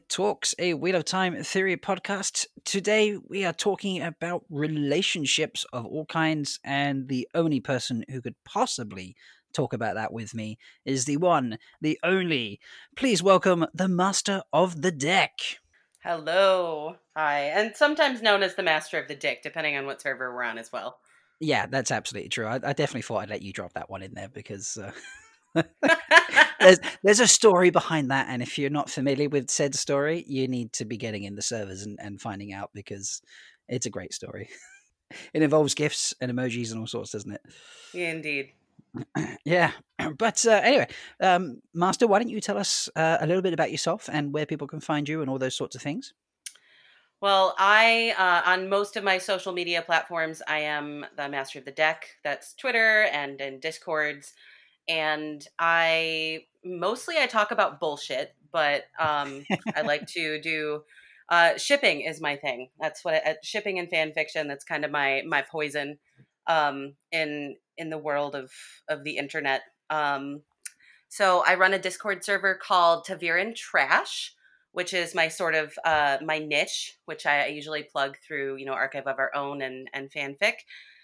Talks, a Wheel of Time theory podcast. Today we are talking about relationships of all kinds, and the only person who could possibly talk about that with me is the one, the only. Please welcome the Master of the Deck. Hello. Hi. And sometimes known as the Master of the Dick, depending on what server we're on as well. Yeah, that's absolutely true. I definitely thought I'd let you drop that one in there because there's a story behind that, and if you're not familiar with said story, you need to be getting in the servers and finding out because it's a great story. It involves gifs and emojis and all sorts, doesn't it? Yeah, indeed. Yeah, but anyway, Master, why don't you tell us a little bit about yourself and where people can find you and all those sorts of things? Well, I, on most of my social media platforms, I am the Master of the Deck. That's Twitter and in Discords. And I talk about bullshit, but I like to do shipping is my thing. That's what shipping and fan fiction. That's kind of my poison in the world of the internet. So I run a Discord server called Taviran Trash, which is my sort of my niche, which I usually plug through, Archive of Our Own and fanfic.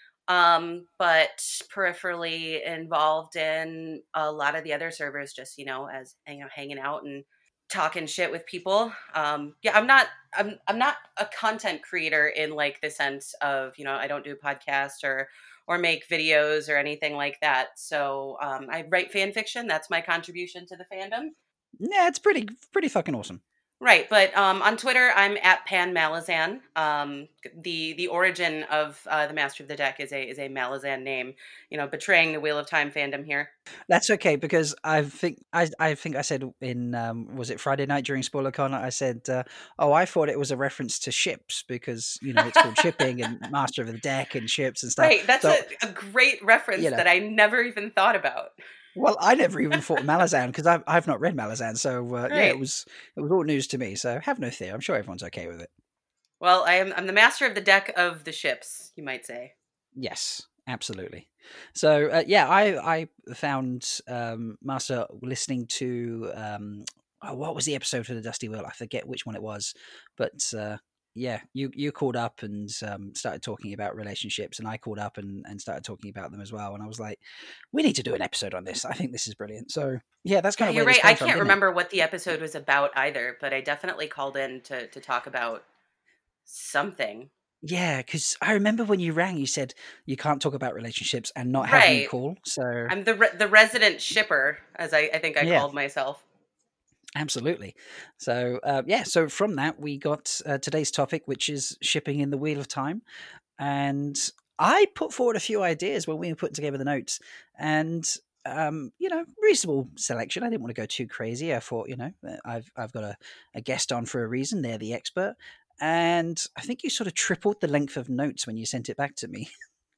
But peripherally involved in a lot of the other servers, just as hanging out and talking shit with people. Yeah, I'm not a content creator in like the sense of I don't do podcasts or make videos or anything like that. So I write fan fiction. That's my contribution to the fandom. Yeah, it's pretty fucking awesome. Right, but on Twitter, I'm at Pan Malazan. The origin of the Master of the Deck is a Malazan name, betraying the Wheel of Time fandom here. That's okay because I think I said in was it Friday night during SpoilerCon? I said, "Oh, I thought it was a reference to ships because it's called shipping and Master of the Deck and ships and stuff." Right, that's So a great reference that I never even thought about. well, I never even thought of Malazan because I've not read Malazan, so yeah, Right. it was all news to me. So have no fear. I'm sure everyone's okay with it. Well, I'm the Master of the Deck of the ships, you might say. Yes, absolutely. So yeah, I found Master listening to what was the episode for the Dusty Wheel? I forget which one it was, but yeah, you called up and started talking about relationships, and I called up and started talking about them as well. And I was like, we need to do an episode on this. I think this is brilliant. So yeah, that's Yeah, kind of you're where this right. I came from, can't didn't it? remember what the episode was about either, but I definitely called in to talk about something. Yeah, because I remember when you rang, you said you can't talk about relationships and not have me Right. call. So I'm the resident shipper, as I think I yeah, called myself. absolutely. So yeah, so from that we got today's topic, which is shipping in the Wheel of Time, and I put forward a few ideas when we were putting together the notes, and reasonable selection. I didn't want to go too crazy. I thought, I've got a guest on for a reason. They're the expert. And I think you sort of tripled the length of notes when you sent it back to me.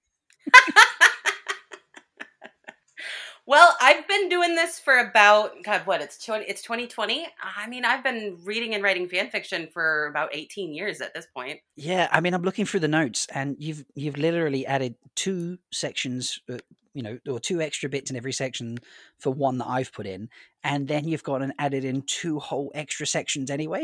Well, I've been doing this for about it's 2020. I mean, I've been reading and writing fan fiction for about 18 years at this point. Yeah, I mean, I'm looking through the notes, and you've literally added two sections, or two extra bits in every section for one that I've put in, and then you've gone and added in two whole extra sections anyway.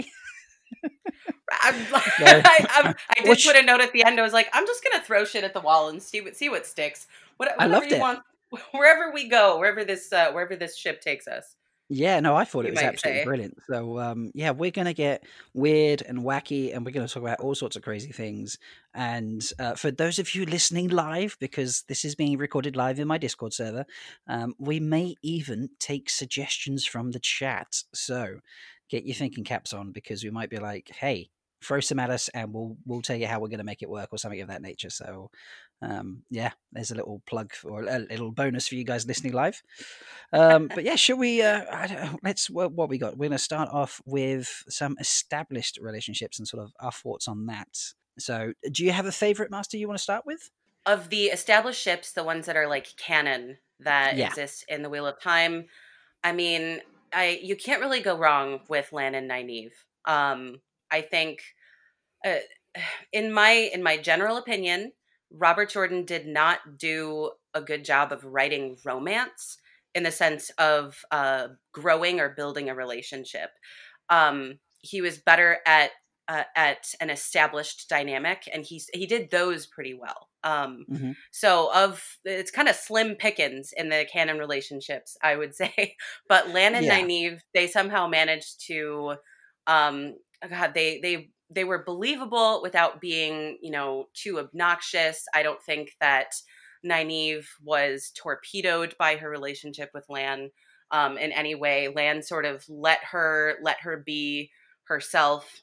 So, I did which put a note at the end. I was like, I'm just gonna throw shit at the wall and see what sticks. I Whatever loved you it. want, wherever we go, wherever this ship takes us. Yeah, no, I thought it You was might absolutely say. brilliant. So, yeah, we're going to get weird and wacky, and we're going to talk about all sorts of crazy things. And for those of you listening live, because this is being recorded live in my Discord server, we may even take suggestions from the chat. So get your thinking caps on, because we might be like, hey, throw some at us, and we'll tell you how we're going to make it work or something of that nature. So, yeah, there's a little plug or a little bonus for you guys listening live. But yeah, should we? Let's. What we got? We're going to start off with some established relationships and sort of our thoughts on that. So, do you have a favorite, Master, you want to start with? Of the established ships, the ones that are like canon that Yeah, exist in the Wheel of Time, I mean, you can't really go wrong with Lan and Nynaeve. I think, uh, in my general opinion, Robert Jordan did not do a good job of writing romance in the sense of growing or building a relationship. he was better at an established dynamic, and he did those pretty well. Hmm. So it's kind of slim pickings in the canon relationships, I would say. But Lan and Yeah. Nynaeve, they somehow managed to, um, God, they were believable without being, too obnoxious. I don't think that Nynaeve was torpedoed by her relationship with Lan in any way. Lan sort of let her be herself.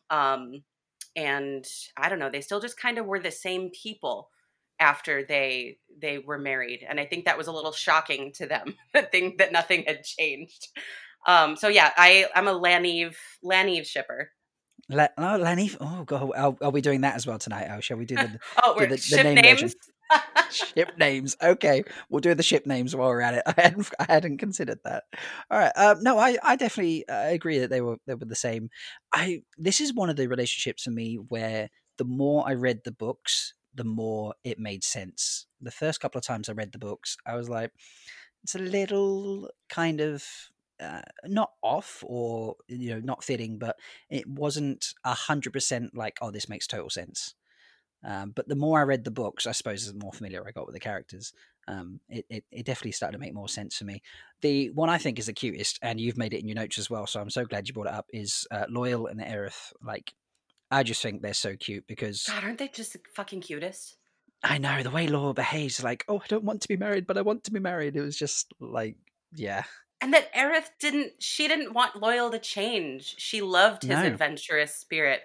And I don't know, they still just kind of were the same people after they were married. And I think that was a little shocking to them, that nothing had changed. So yeah, I'm a Nynaeve shipper. Lenny. Oh god, are we doing that as well tonight? Oh, shall we do the Oh, do we're the ship name version? names. Ship names. Okay, we'll do the ship names while we're at it. I hadn't considered that. All right. No, I definitely agree that they were the same. This is one of the relationships for me where the more I read the books, the more it made sense. The first couple of times I read the books, I was like, it's a little kind of not off or not fitting, but it wasn't 100% like, oh, this makes total sense. But the more I read the books, I suppose the more familiar I got with the characters. It definitely started to make more sense for me. The one I think is the cutest, and you've made it in your notes as well, so I'm so glad you brought it up, is Loyal and Aerith. Like, I just think they're so cute because God, aren't they just the fucking cutest? I know the way Loyal behaves, like, oh, I don't want to be married, but I want to be married. It was just like, yeah. And that Aerith didn't want Loyal to change. She loved his No. adventurous spirit.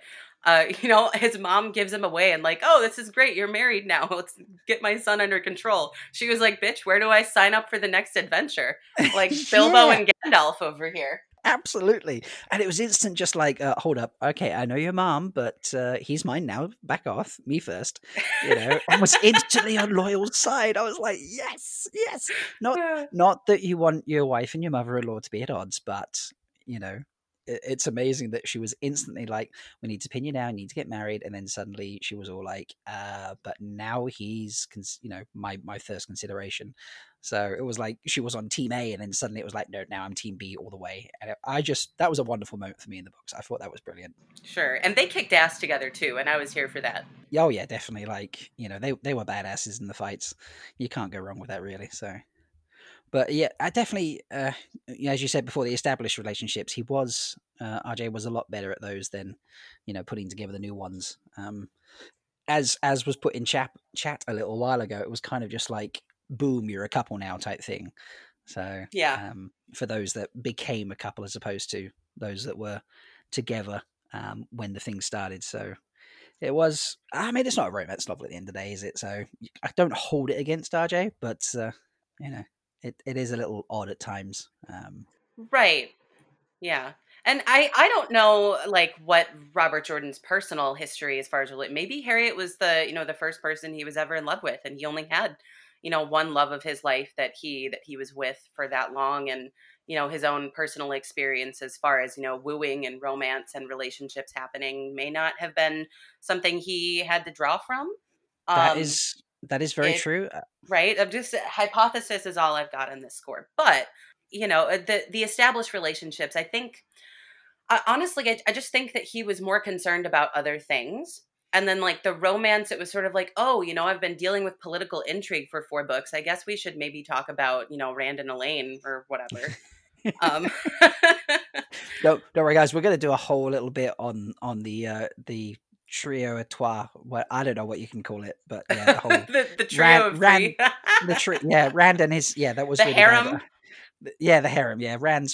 His mom gives him away and like, oh, this is great. You're married now. Let's get my son under control. She was like, bitch, where do I sign up for the next adventure? Like Bilbo Yeah. and Gandalf over here. Absolutely. And it was instant, just like, hold up. Okay, I know your mom, but he's mine now. Back off. Me first. And was instantly on Loyal's side. I was like, yes, yes. Not that you want your wife and your mother-in-law to be at odds, but, it's amazing that she was instantly like, we need to pin you down, you need to get married. And then suddenly she was all like, but now he's, my first consideration. So it was like she was on team A, and then suddenly it was like, no, now I'm team B all the way. And that was a wonderful moment for me in the books. I thought that was brilliant. Sure. And they kicked ass together too, and I was here for that. Oh yeah, definitely. Like, they were badasses in the fights. You can't go wrong with that, really. So, but yeah, I definitely, as you said before, the established relationships, RJ was a lot better at those than, putting together the new ones. As was put in chat a little while ago, it was kind of just like, boom, you're a couple now type thing. So Yeah. for those that became a couple as opposed to those that were together when the thing started. So it was, I mean, it's not a romance novel at the end of the day, is it? So I don't hold it against RJ, but it is a little odd at times. Right. Yeah. And I don't know like what Robert Jordan's personal history as far as maybe Harriet was the first person he was ever in love with, and he only had one love of his life that he was with for that long, and his own personal experience as far as wooing and romance and relationships happening may not have been something he had to draw from. That Um is very it true. Right? I'm just hypothesis is all I've got on this score. But, the established relationships, I think honestly, I just think that he was more concerned about other things. And then, like the romance, it was sort of like, oh, I've been dealing with political intrigue for 4 books. I guess we should maybe talk about, Rand and Elaine or whatever. Um, Don't worry, guys. We're going to do a whole little bit on the trio à trois. What, I don't know what you can call it, but yeah, the whole the trio of Rand three, yeah, Rand and his, yeah, that was the really bad. harem. Yeah, the harem. Yeah, Rand's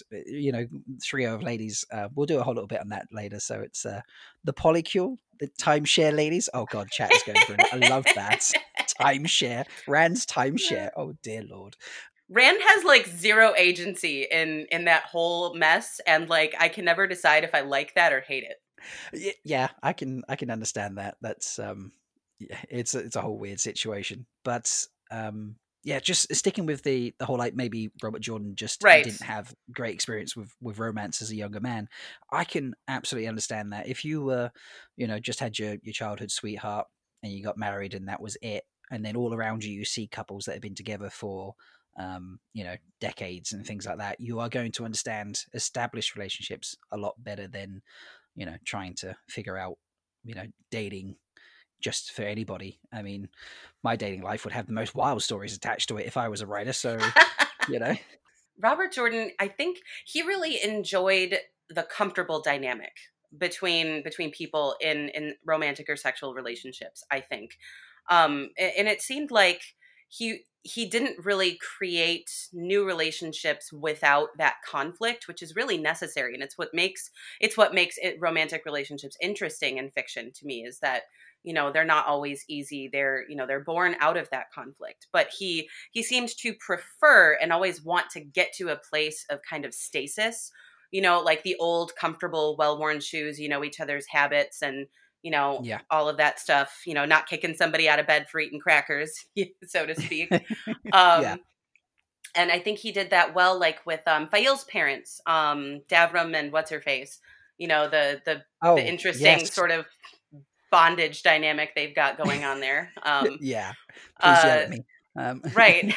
trio of ladies. We'll do a whole little bit on that later. So it's the polycule, the timeshare ladies. Oh god, chat is going through it. I love that. Timeshare. Rand's timeshare. Oh dear lord. Rand has like zero agency in that whole mess, and like I can never decide if I like that or hate it. Yeah, I can understand that. That's yeah, it's a whole weird situation. But yeah, just sticking with the whole, like, maybe Robert Jordan just Right. didn't have great experience with romance as a younger man. I can absolutely understand that. If you were, just had your childhood sweetheart and you got married and that was it, and then all around you see couples that have been together for decades and things like that, you are going to understand established relationships a lot better than trying to figure out dating just for anybody. I mean, my dating life would have the most wild stories attached to it if I was a writer. So, you know. Robert Jordan, I think he really enjoyed the comfortable dynamic between people in romantic or sexual relationships, I think. And it seemed like he didn't really create new relationships without that conflict, which is really necessary, and it's what makes romantic relationships interesting in fiction to me, is that they're not always easy. They're born out of that conflict, but he seemed to prefer and always want to get to a place of kind of stasis, like the old comfortable well-worn shoes, each other's habits, and Yeah. all of that stuff, not kicking somebody out of bed for eating crackers, so to speak. Yeah. And I think he did that well, like with Fail's parents, Davram and what's her face, the interesting Yes. sort of bondage dynamic they've got going on there. Yeah. Please yell at me. Right.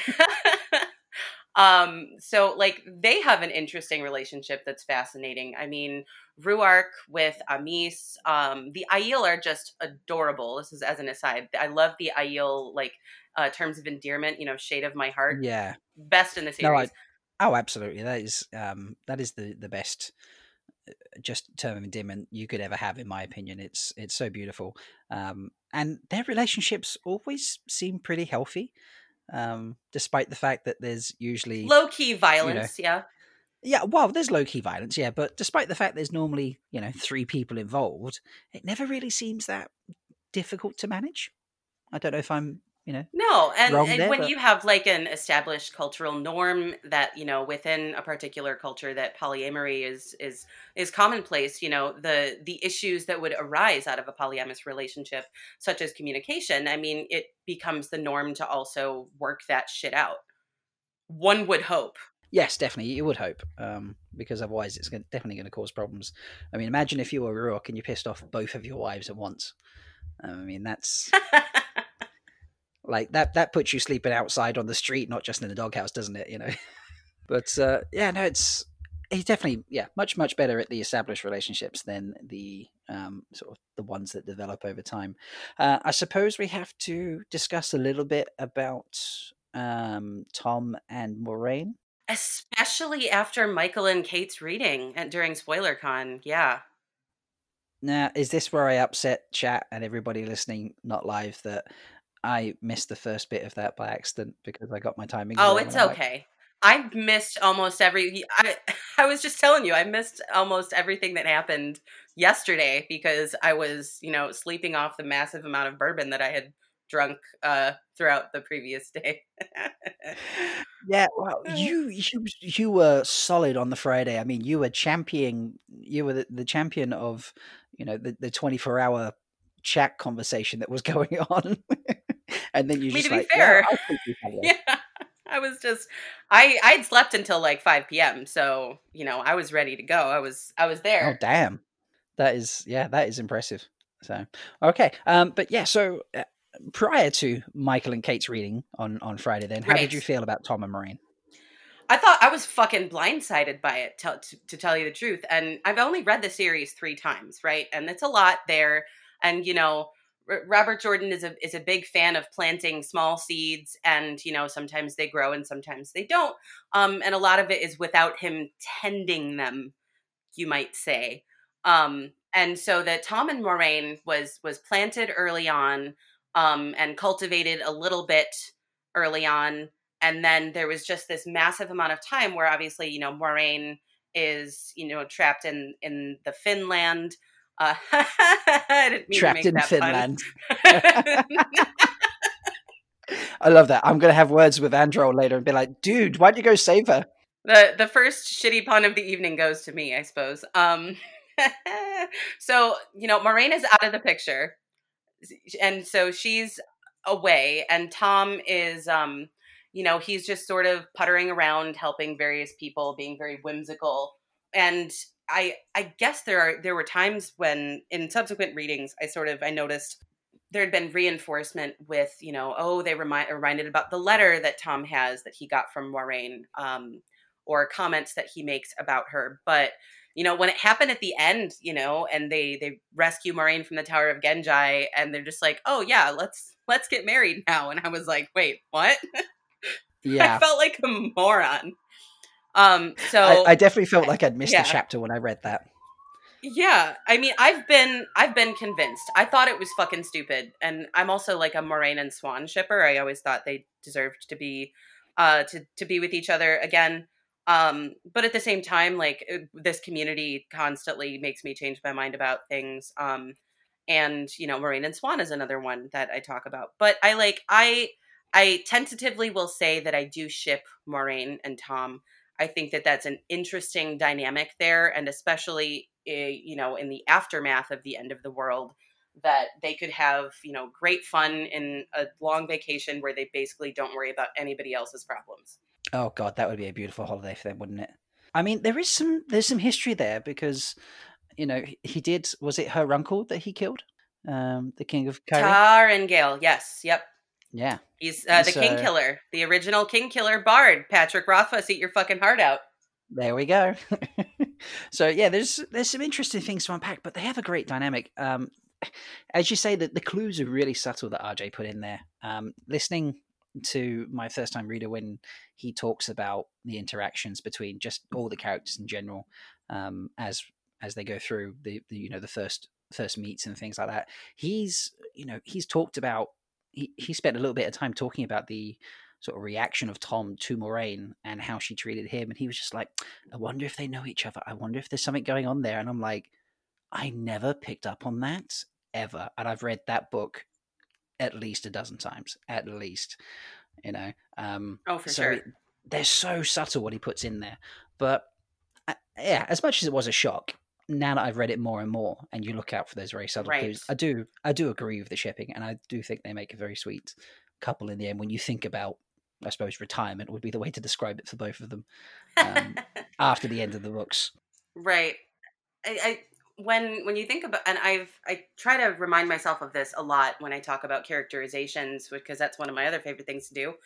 So like they have an interesting relationship that's fascinating. I mean, Ruark with Amis, the Aiel are just adorable. This is as an aside. I love the Aiel terms of endearment, shade of my heart. Yeah. Best in the No, series. absolutely. That is the best just term of endearment you could ever have, in my opinion. It's so beautiful. And their relationships always seem pretty healthy. Despite the fact that there's usually Low key violence, yeah. Yeah, well, there's low key violence, yeah, but despite the fact there's normally, 3 people involved, it never really seems that difficult to manage. I don't know if I'm, No, wrong and there, when but you have like an established cultural norm that within a particular culture that polyamory is commonplace, the issues that would arise out of a polyamorous relationship, such as communication, I mean, it becomes the norm to also work that shit out. One would hope. yes, definitely, you would hope, because otherwise it's definitely going to cause problems. I mean, imagine if you were Ruark and you pissed off both of your wives at once. I mean, that's like that puts you sleeping outside on the street, not just in the doghouse, doesn't it? But yeah, no, he's definitely much better at the established relationships than the sort of the ones that develop over time. I suppose we have to discuss a little bit about Tom and Moraine. Especially after Michael and Kate's reading and during SpoilerCon, yeah. Now, is this where I upset chat and everybody listening, not live, that I missed the first bit of that by accident because I got my timings Oh, wrong? it's And I'm like, okay. I missed almost I was just telling you, I missed almost everything that happened yesterday because I was, sleeping off the massive amount of bourbon that I had drunk throughout the previous day. yeah, well, you were solid on the Friday. I mean, you were the champion of, the 24-hour chat conversation that was going on. And then you I mean, just to be like, yeah, fair, I'll speak to you. yeah, I was just I'd slept until like 5 p.m. So, I was ready to go. I was Oh, there. damn. That is impressive. So, okay. But yeah, so prior to Michael and Kate's reading on Friday, then how did you Right. feel about Tom and Moraine? I thought I was fucking blindsided by it, to tell you the truth. And I've only read the series 3 times, right? And it's a lot there. And Robert Jordan is a big fan of planting small seeds, and sometimes they grow and sometimes they don't. And a lot of it is without him tending them, you might say. And so that Tom and Moraine was planted early on, and cultivated a little bit early on, and then there was just this massive amount of time where obviously Moraine is trapped in the Finland. I didn't mean to Trapped make in that pun. Finland. I love that. I'm gonna have words with Androl later and be like, dude, why'd you go save her? The first shitty pun of the evening goes to me, I suppose. So Moraine is out of the picture, and so she's away, and Tom is he's just sort of puttering around, helping various people, being very whimsical. And I guess there were times when in subsequent readings I noticed there had been reinforcement with, oh, they reminded about the letter that Tom has that he got from Moiraine, or comments that he makes about her. But, when it happened at the end, and they rescue Moiraine from the Tower of Genji, and they're just like, oh yeah, let's get married now. And I was like, wait, what? I Yeah. felt like a moron. I definitely felt like I'd missed a yeah. chapter when I read that. Yeah, I mean, I've been convinced. I thought it was fucking stupid, and I'm also like a Moiraine and Swan shipper. I always thought they deserved to be, to be with each other again. But at the same time, like this community constantly makes me change my mind about things. And Moiraine and Swan is another one that I talk about. But I tentatively will say that I do ship Moiraine and Tom. I think that that's an interesting dynamic there, and especially in the aftermath of the end of the world, that they could have great fun in a long vacation where they basically don't worry about anybody else's problems. Oh god, that would be a beautiful holiday for them, wouldn't it? I mean, there's some history there because he did. Was it her uncle that he killed? The King of Cairhien? Tarangale, yes, yep. Yeah. He's the King Killer, the original King Killer bard. Patrick Rothfuss, eat your fucking heart out. There we go. So yeah, there's some interesting things to unpack, but they have a great dynamic. As you say, that the clues are really subtle that RJ put in there. Listening to my first time reader when he talks about the interactions between just all the characters in general, as they go through the first meets and things like that, he's talked about. He spent a little bit of time talking about the sort of reaction of Tom to Moiraine and how she treated him. And he was just like, I wonder if they know each other. I wonder if there's something going on there. And I'm like, I never picked up on that ever. And I've read that book at least a dozen times, at least, Oh, for sure. They're so subtle what he puts in there. But yeah, as much as it was a shock, now that I've read it more and more, and you look out for those very subtle clues, I do agree with the shipping, and I do think they make a very sweet couple in the end. When you think about, I suppose, retirement would be the way to describe it for both of them after the end of the books. Right. When you think about, and I try to remind myself of this a lot when I talk about characterizations, because that's one of my other favorite things to do.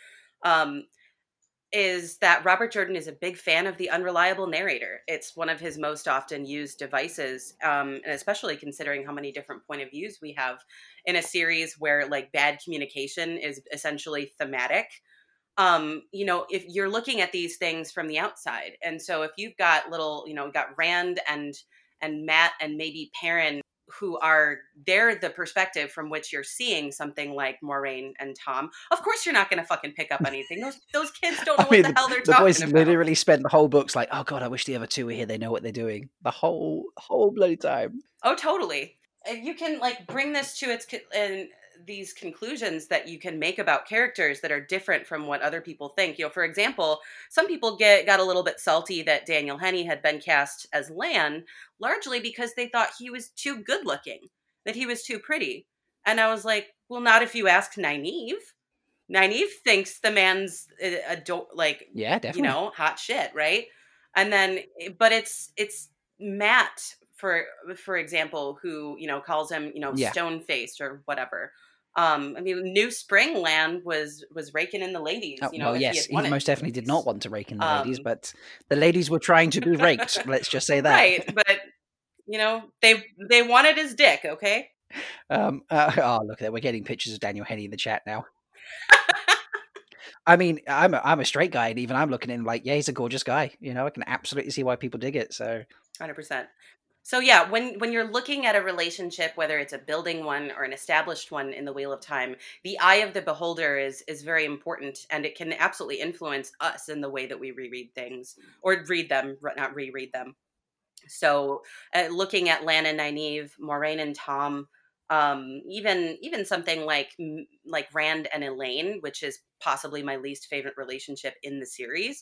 Is that Robert Jordan is a big fan of the unreliable narrator. It's one of his most often used devices, and especially considering how many different point of views we have in a series where like bad communication is essentially thematic. If you're looking at these things from the outside, and so if you've got got Rand and Mat and maybe Perrin, who are they're the perspective from which you're seeing something like Moiraine and Tom. Of course, you're not going to fucking pick up anything. Those kids don't know what the hell they're talking about. The boys literally spent the whole books like, oh god, I wish the other two were here. They know what they're doing the whole bloody time. Oh, totally. You can like bring this to its these conclusions that you can make about characters that are different from what other people think. For example, some people got a little bit salty that Daniel Henney had been cast as Lan, largely because they thought he was too good looking, that he was too pretty. And I was like, well, not if you ask Nynaeve. Nynaeve thinks the man's yeah, definitely, hot shit, right? And then, but it's Mat, for example, who calls him stone faced or whatever. I mean, New Spring Lan was raking in the ladies. Well, yes, he most definitely did not want to rake in the ladies, but the ladies were trying to be raked. Let's just say that, right? But they wanted his dick. Okay. Oh, look at that! We're getting pictures of Daniel Henney in the chat now. I mean, I'm a straight guy, and even I'm looking at him like, yeah, he's a gorgeous guy. I can absolutely see why people dig it. So, 100%. So yeah, when you're looking at a relationship, whether it's a building one or an established one in the Wheel of Time, the eye of the beholder is very important, and it can absolutely influence us in the way that we reread things or read them, not reread them. So, looking at Lan and Nynaeve, Moiraine and Tom, even something like Rand and Elaine, which is possibly my least favorite relationship in the series.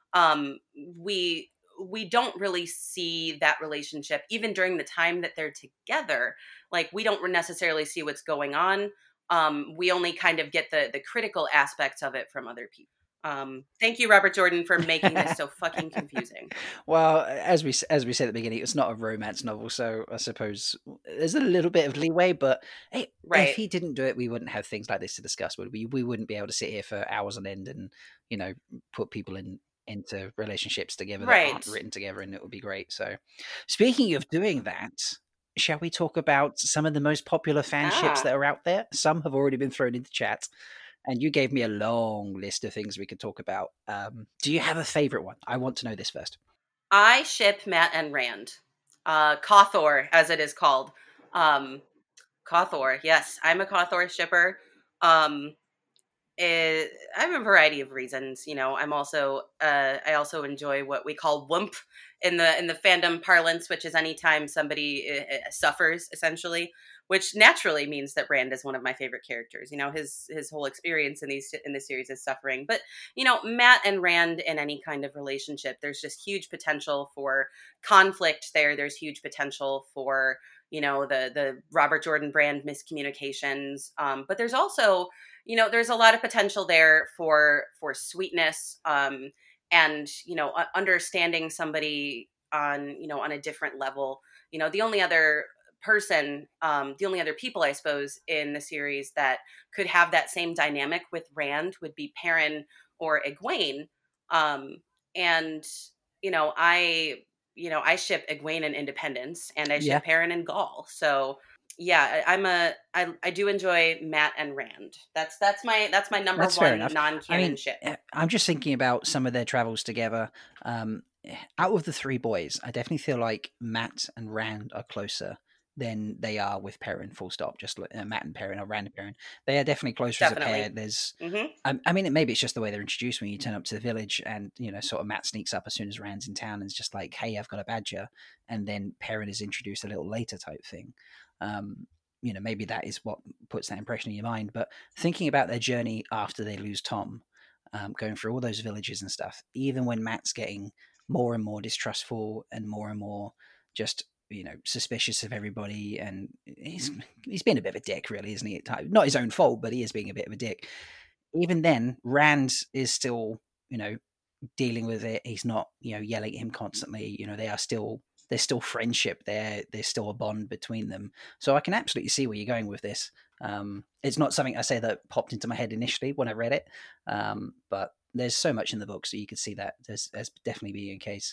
We don't really see that relationship even during the time that they're together. Like, we don't necessarily see what's going on. We only kind of get the critical aspects of it from other people. Thank you, Robert Jordan, for making this so fucking confusing. Well, as we said at the beginning, it's not a romance novel, so I suppose there's a little bit of leeway. But hey, if Right. he didn't do it, we wouldn't have things like this to discuss, would we? We wouldn't be able to sit here for hours on end and put people into relationships together that Right. aren't written together, and it would be great. So, speaking of doing that, shall we talk about some of the most popular fan ships Ah. that are out there? Some have already been thrown into chat. And you gave me a long list of things we could talk about. Do you have a favorite one? I want to know this first. I ship Matt and Rand. Cawthor, as it is called. Cawthor, yes. I'm a Cawthor shipper. Um, I have a variety of reasons. I'm also I also enjoy what we call whoomp in the fandom parlance, which is anytime somebody suffers, essentially, which naturally means that Rand is one of my favorite characters. His whole experience in this series is suffering. But Matt and Rand in any kind of relationship, there's just huge potential for conflict there. There's huge potential for the Robert Jordan brand miscommunications. But there's also there's a lot of potential there for sweetness, and understanding somebody on a different level. The only other person, the only other people, I suppose, in the series that could have that same dynamic with Rand would be Perrin or Egwene. And I ship Egwene and Independence, and I Yeah, ship Perrin and Gaul. So yeah, I do enjoy Matt and Rand. That's my number that's fair one enough. I non-canon mean, ship. I'm just thinking about some of their travels together. Out of the three boys, I definitely feel like Matt and Rand are closer than they are with Perrin. Full stop. Just like Matt and Perrin or Rand and Perrin, they are definitely closer as a pair. Definitely. There's Hmm. I mean, maybe it's just the way they're introduced when you turn up to the village, and sort of Matt sneaks up as soon as Rand's in town, and it's just like, "Hey, I've got a badger," and then Perrin is introduced a little later, type thing. Um, maybe that is what puts that impression in your mind. But thinking about their journey after they lose Tom, going through all those villages and stuff, even when Matt's getting more and more distrustful and more just suspicious of everybody, and he's been a bit of a dick, really, isn't he? Not his own fault, but he is being a bit of a dick. Even then, Rand is still, dealing with it. He's not, yelling at him constantly. There's still friendship there. There's still a bond between them. So I can absolutely see where you're going with this. It's not something I say that popped into my head initially when I read it, but there's so much in the book, so you could see that there's definitely being a case.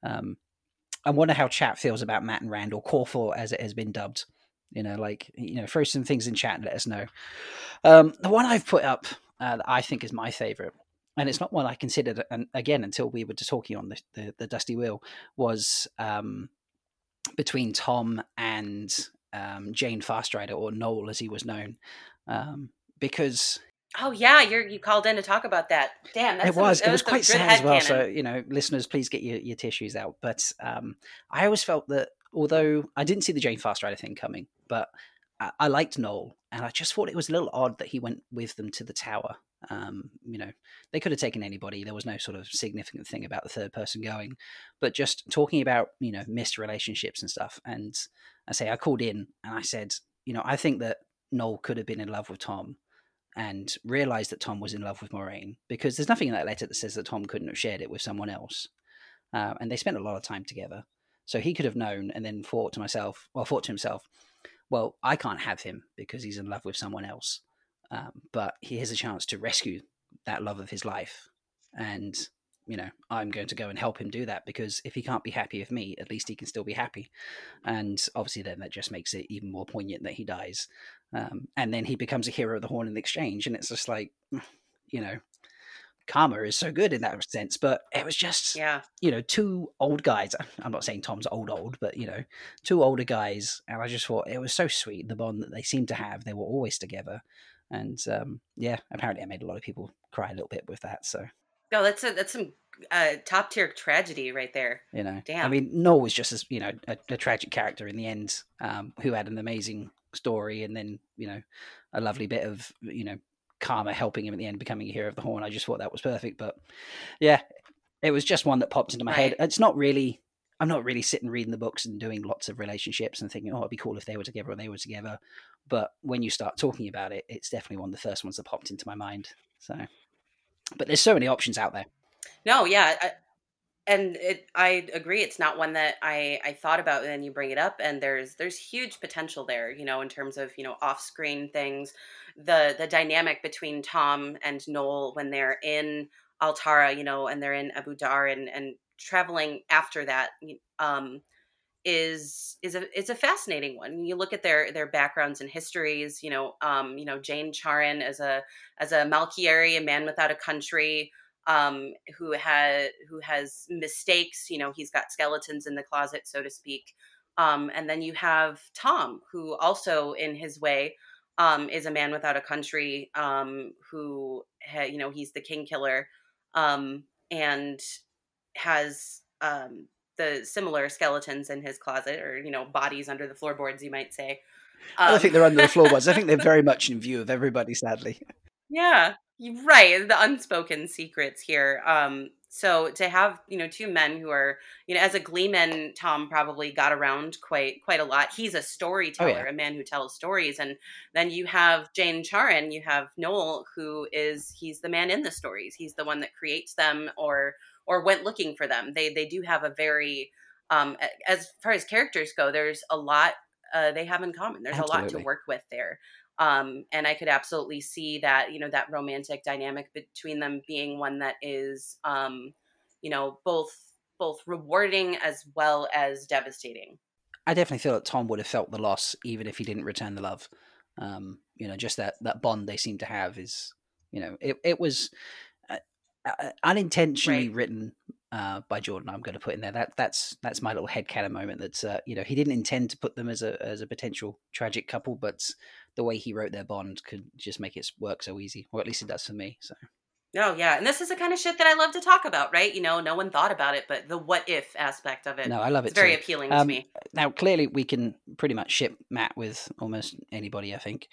I wonder how chat feels about Matt and Rand, or Corfu as it has been dubbed. Throw some things in chat and let us know. The one I've put up that I think is my favorite, and it's not one I considered, and again, until we were just talking on the Dusty Wheel, was between Tom and Jane Fastrider, or Noel as he was known, because Oh yeah, you called in to talk about that. Damn, it that was was some quite good sad as well. So headcanon. listeners, please get your tissues out. But I always felt that, although I didn't see the Jane Fastrider thing coming, but I liked Noel, and I just thought it was a little odd that he went with them to the tower. They could have taken anybody. There was no sort of significant thing about the third person going, but just talking about missed relationships and stuff. And I called in and I said, I think that Noel could have been in love with Tom, and realized that Tom was in love with Moraine, because there's nothing in that letter that says that Tom couldn't have shared it with someone else. And they spent a lot of time together. So he could have known, and then thought to himself, well, I can't have him because he's in love with someone else. But he has a chance to rescue that love of his life. And, I'm going to go and help him do that, because if he can't be happy with me, at least he can still be happy. And obviously, then that just makes it even more poignant that he dies. And then he becomes a hero of the Horn in exchange. And it's just like, karma is so good in that sense. But it was just, Yeah. two old guys. I'm not saying Tom's old, but, two older guys. And I just thought it was so sweet, the bond that they seemed to have. They were always together. And apparently I made a lot of people cry a little bit with that. So, No, that's some top tier tragedy right there. I Damn. mean, Noel was just as, a tragic character in the end, who had an amazing story, and then, a lovely bit of, karma helping him at the end, becoming a hero of the Horn. I just thought that was perfect. But yeah, it was just one that popped into my head. Right. I'm not really sitting reading the books and doing lots of relationships and thinking, oh, it'd be cool if they were together or they were together. But when you start talking about it, it's definitely one of the first ones that popped into my mind. So But there's so many options out there. No, yeah, I agree. It's not one that I thought about, and then you bring it up, and there's huge potential there. In terms of off screen things, the dynamic between Tom and Noel when they're in Altara, and they're in Abu Dar and traveling after that. Is a fascinating one. You look at their backgrounds and histories. Jane Charon as a Malkieri, a man without a country, who has mistakes. He's got skeletons in the closet, so to speak. And then you have Tom, who also, in his way, is a man without a country, he's the king killer, and has the similar skeletons in his closet, or bodies under the floorboards, you might say. I don't think they're under the floorboards. I think they're very much in view of everybody, sadly. Yeah, right. The unspoken secrets here. So to have two men who are as a gleeman, Tom probably got around quite a lot. He's a storyteller, a man who tells stories, and then you have Jane Charon, you have Noel, he's the man in the stories. He's the one that creates them or went looking for them. They do have a very as far as characters go, there's a lot they have in common. There's Absolutely. a lot to work with there. And I could absolutely see that, that romantic dynamic between them being one that is, both rewarding as well as devastating. I definitely feel that Tom would have felt the loss even if he didn't return the love. Just that bond they seem to have is, it was unintentionally Right. written by Jordan. I'm going to put in there that's my little headcanon moment. That's he didn't intend to put them as a potential tragic couple, but the way he wrote their bond could just make it work so easy, or at least it does for me. So. No, yeah, and this is the kind of shit that I love to talk about, right? No one thought about it, but the what if aspect of it, No, I love it's it very too. appealing to me. Now, clearly, we can pretty much ship Matt with almost anybody. I think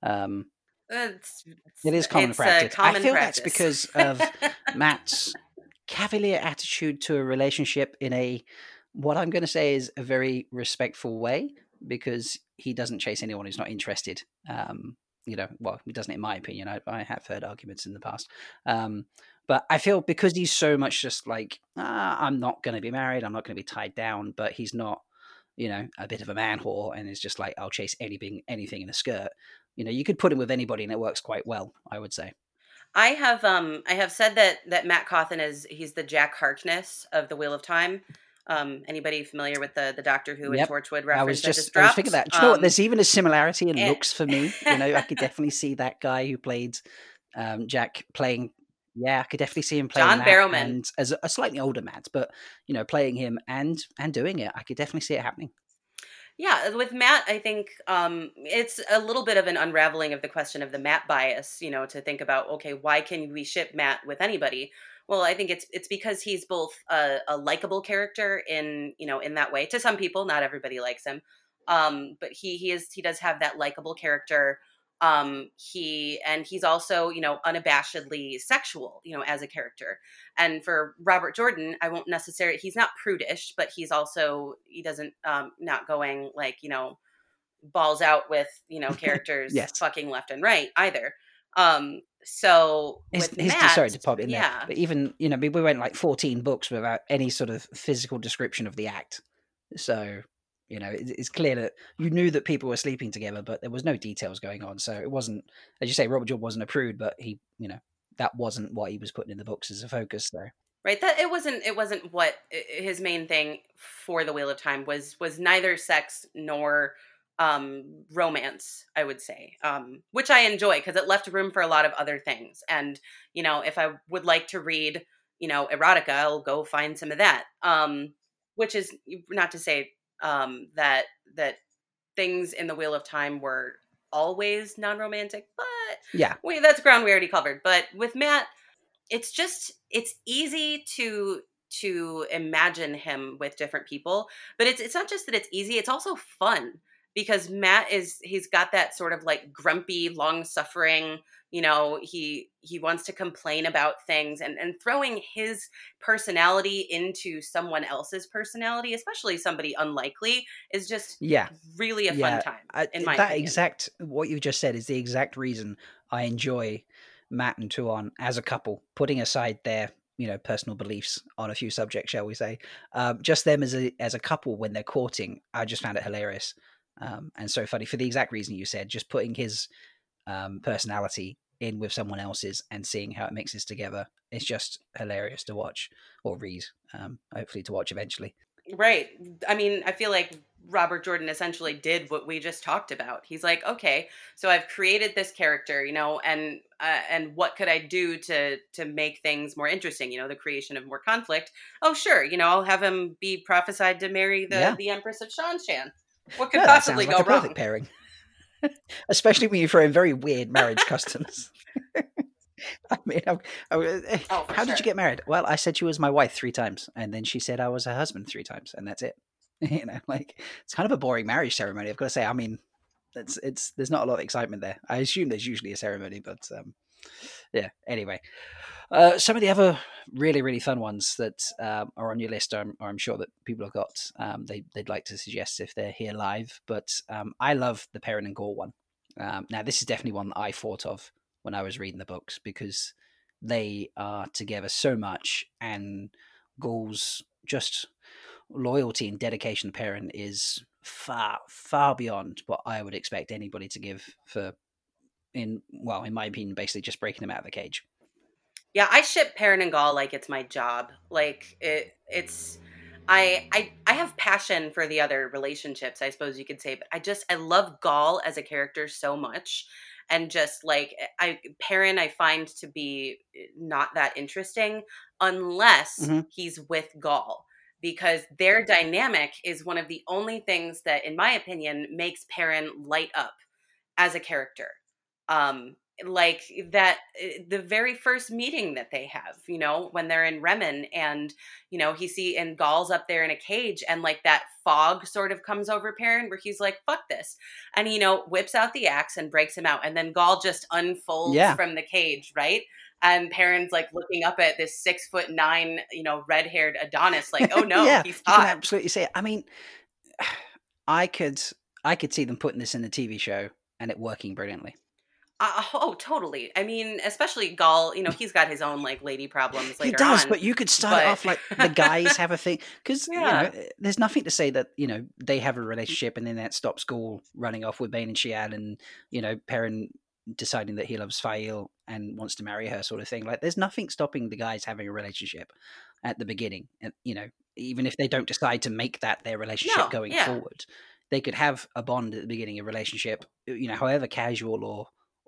it is common It's practice. common I feel practice. that's because of Matt's cavalier attitude to a relationship in what I'm going to say is a very respectful way, because he doesn't chase anyone who's not interested. Well, he doesn't, in my opinion. I have heard arguments in the past. But I feel because he's so much just like, I'm not going to be married, I'm not going to be tied down, but he's not, a bit of a man whore, and is just like, I'll chase anything in a skirt. You could put him with anybody and it works quite well, I would say. I have said that Matt Cawthon he's the Jack Harkness of the Wheel of Time. Anybody familiar with the Doctor Who and Torchwood reference? I was thinking that. Do you know what? There's even a similarity in looks for me. I could definitely see that guy who played Jack playing. Yeah, I could definitely see him playing John Matt, Barrowman, and as a slightly older Matt, but playing him and doing it, I could definitely see it happening. Yeah, with Matt, I think it's a little bit of an unraveling of the question of the Matt bias. To think about, okay, why can we ship Matt with anybody? Well, I think it's because he's both a likable character in that way. To some people, not everybody likes him, but he does have that likable character. He's also unabashedly sexual as a character. And for Robert Jordan, I won't necessarily, he's not prudish, but he doesn't not going like balls out with characters yes. fucking left and right either. So with Matt, sorry to pop in yeah. there, but even we went like 14 books without any sort of physical description of the act. So it's clear that you knew that people were sleeping together, but there was no details going on. So it wasn't, as you say, Robert Jordan wasn't a prude, but he, that wasn't what he was putting in the books as a focus, though. Right. That it wasn't what his main thing for the Wheel of Time was neither sex nor romance, I would say, which I enjoy because it left room for a lot of other things. And if I would like to read erotica, I'll go find some of that, which is not to say that things in the Wheel of Time were always non-romantic, but yeah, that's ground we already covered. But with Matt, it's easy to imagine him with different people, but it's not just that it's easy, it's also fun, because Matt he's got that sort of like grumpy, long-suffering, he wants to complain about things, and throwing his personality into someone else's personality, especially somebody unlikely, is just really a fun time, in my opinion. What you just said is the exact reason I enjoy Matt and Tuon as a couple, putting aside their personal beliefs on a few subjects, shall we say, just them as a couple when they're courting. I just found it hilarious, and so funny for the exact reason you said. Just putting his personality in with someone else's and seeing how it mixes together. It's just hilarious to watch or read. Hopefully to watch eventually. Right. I mean, I feel like Robert Jordan essentially did what we just talked about. He's like, okay, so I've created this character, and what could I do to make things more interesting? The creation of more conflict. Oh, sure, I'll have him be prophesied to marry the Empress of Seanchan. What could possibly that sounds like go a wrong? perfect pairing. Especially when you throw in very weird marriage customs. I mean, how did you get married? Well, I said she was my wife 3 times, and then she said I was her husband 3 times, and that's it. It's kind of a boring marriage ceremony. I've got to say. I mean, there's not a lot of excitement there. I assume there's usually a ceremony, but yeah. Anyway, some of the other really, really fun ones that are on your list, I'm sure that people have got. They'd like to suggest if they're here live, but I love the Perrin and Gore one. Now, this is definitely one that I thought of when I was reading the books because they are together so much, and Gore's just loyalty and dedication to Perrin is far, far beyond what I would expect anybody to give for, in my opinion, basically just breaking him out of the cage. Yeah, I ship Perrin and Gall like it's my job. Like it's I have passion for the other relationships, I suppose you could say, but I love Gall as a character so much. And just like Perrin I find to be not that interesting unless he's with Gall. Because their dynamic is one of the only things that, in my opinion, makes Perrin light up as a character. Like that, the very first meeting that they have, when they're in Remen, and and Gall's up there in a cage, and like that fog sort of comes over Perrin where he's like, fuck this, and whips out the axe and breaks him out, and then Gall just unfolds from the cage, right? And Perrin's like looking up at this 6'9", red-haired Adonis, like, oh no, he's hot. You can absolutely see it. I mean, I could see them putting this in the TV show and it working brilliantly. Oh, totally. I mean, especially Gall, he's got his own like lady problems later on. He does, but you could start off like the guys have a thing. Because, there's nothing to say that, they have a relationship and then that stops Gall running off with Bane and Shiad and, Perrin deciding that he loves Fail and wants to marry her sort of thing. Like, there's nothing stopping the guys having a relationship at the beginning. And, even if they don't decide to make that their relationship going forward, they could have a bond at the beginning, a relationship, however casual or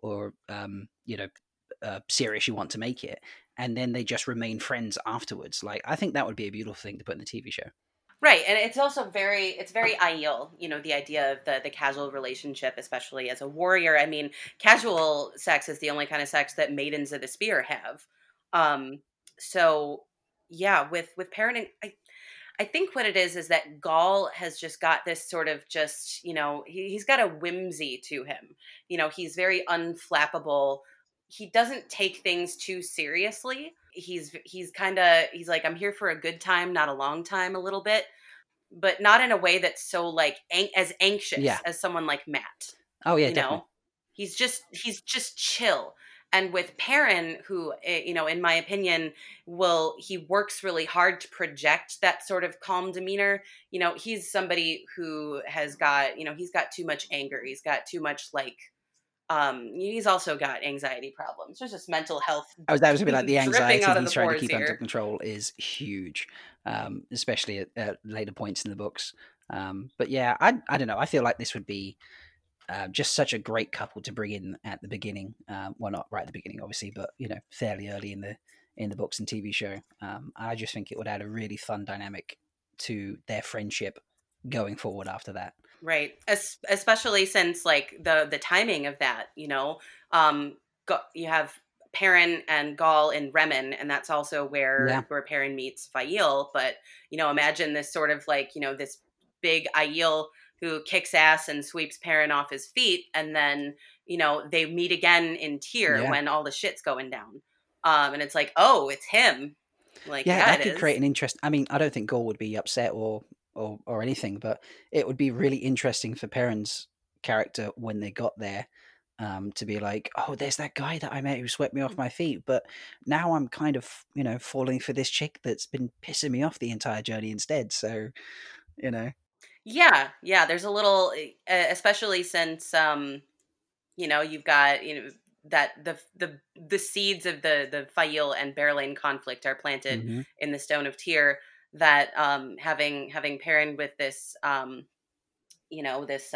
serious you want to make it, and then they just remain friends afterwards. Like, I think that would be a beautiful thing to put in the TV show. Right, and it's also very Aiel, the idea of the casual relationship, especially as a warrior. I mean, casual sex is the only kind of sex that maidens of the spear have. So yeah, with Perrin, I think what it is that Gall has just got this sort of just, he's got a whimsy to him. He's very unflappable. He doesn't take things too seriously. He's like, I'm here for a good time, not a long time, a little bit, but not in a way that's so like as anxious as someone like Matt. Oh yeah, definitely. He's just chill. And with Perrin, who, in my opinion, he works really hard to project that sort of calm demeanor. He's somebody who has got, he's got too much anger. He's got too much he's also got anxiety problems. There's just mental health. That was going to be like the anxiety he's trying to keep under control is huge, especially at later points in the books. But yeah, I don't know. I feel like this would be just such a great couple to bring in at the beginning. Well, not right at the beginning, obviously, but fairly early in the books and TV show. I just think it would add a really fun dynamic to their friendship going forward after that. Right, especially since like the timing of that. You have Perrin and Gall in Remen, and that's also where Perrin meets Fail. But imagine this sort of like this big Aiel who kicks ass and sweeps Perrin off his feet, and then they meet again in Tyr when all the shit's going down, and it's like, oh, it's him. Like, that could create an interest. I mean, I don't think Gall would be upset or anything, but it would be really interesting for Perrin's character when they got there to be like, oh, there's that guy that I met who swept me off my feet, but now I'm kind of, falling for this chick that's been pissing me off the entire journey instead. So, you know. Yeah, there's a little, especially since you've got that the seeds of the Fail and Berelain conflict are planted Hmm. in the Stone of Tyr. That having Perrin with this this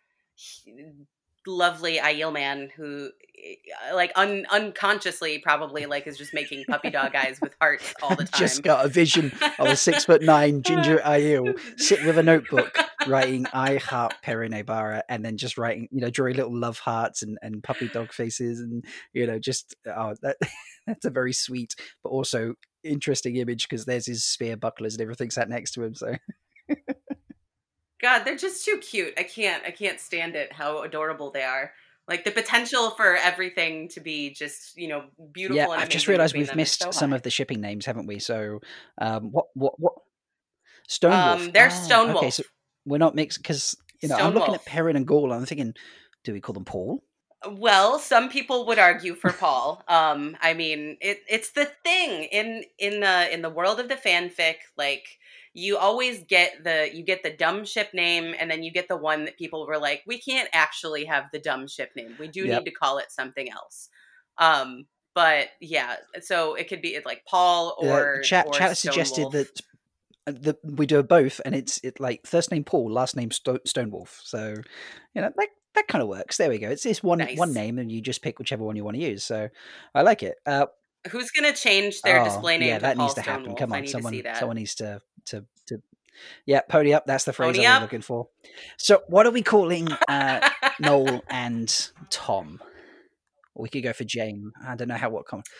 lovely Aiel man who like unconsciously probably like is just making puppy dog eyes with hearts all the time. Just got a vision of a 6'9" ginger Aiel sitting with a notebook writing "I heart Perrin Ibarra" and then just writing, drawing little love hearts and puppy dog faces, and just that's a very sweet but also interesting image because there's his spear bucklers and everything sat next to him. So. God, they're just too cute. I can't stand it how adorable they are. Like the potential for everything to be just, beautiful. Yeah, and I've just amazing realised between we've them is missed so some high. of the shipping names, haven't we? So, what? Stonewolf. They're Stonewolf. Okay, so we're not mixed because I'm looking at Perrin and Gaul. And I'm thinking, do we call them Paul? Well, some people would argue for Paul. I mean, it's the thing in the world of the fanfic. Like you always get the dumb ship name, and then you get the one that people were like, we can't actually have the dumb ship name. We do need to call it something else. But yeah, so it could be like Paul or Chat suggested that we do both, and it's like first name Paul, last name Stonewolf. So that kind of works. There we go. It's one name, and you just pick whichever one you want to use. So I like it. Who's going to change their display name? Yeah, that Paul needs to happen. Stonewolf? Come on, I need to see that. someone needs to. Yeah, pony up. That's the phrase Pony I was up? looking for. So, what are we calling Noel and Tom? Or we could go for Jane. I don't know how what come.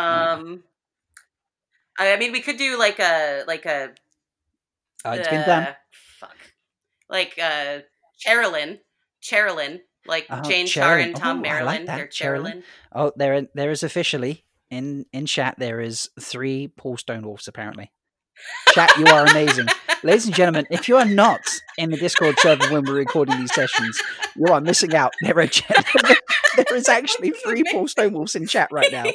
I mean, we could do like a. It's been done. Fuck. Like Cherilyn, like Jane Starr and Tom Marilyn. Like that. They're Cherilyn. Oh, there is officially in chat. There is 3 Paul Stonewolves apparently. Chat, you are amazing. Ladies and gentlemen, if you are not in the Discord server when we're recording these sessions, you are missing out. There is actually 3 Paul Stonewolves in chat right now.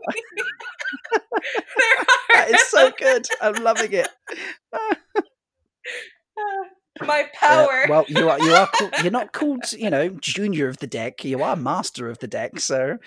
That is so good. I'm loving it. My power. Well, you are cool. You're not called, junior of the deck. You are master of the deck. So,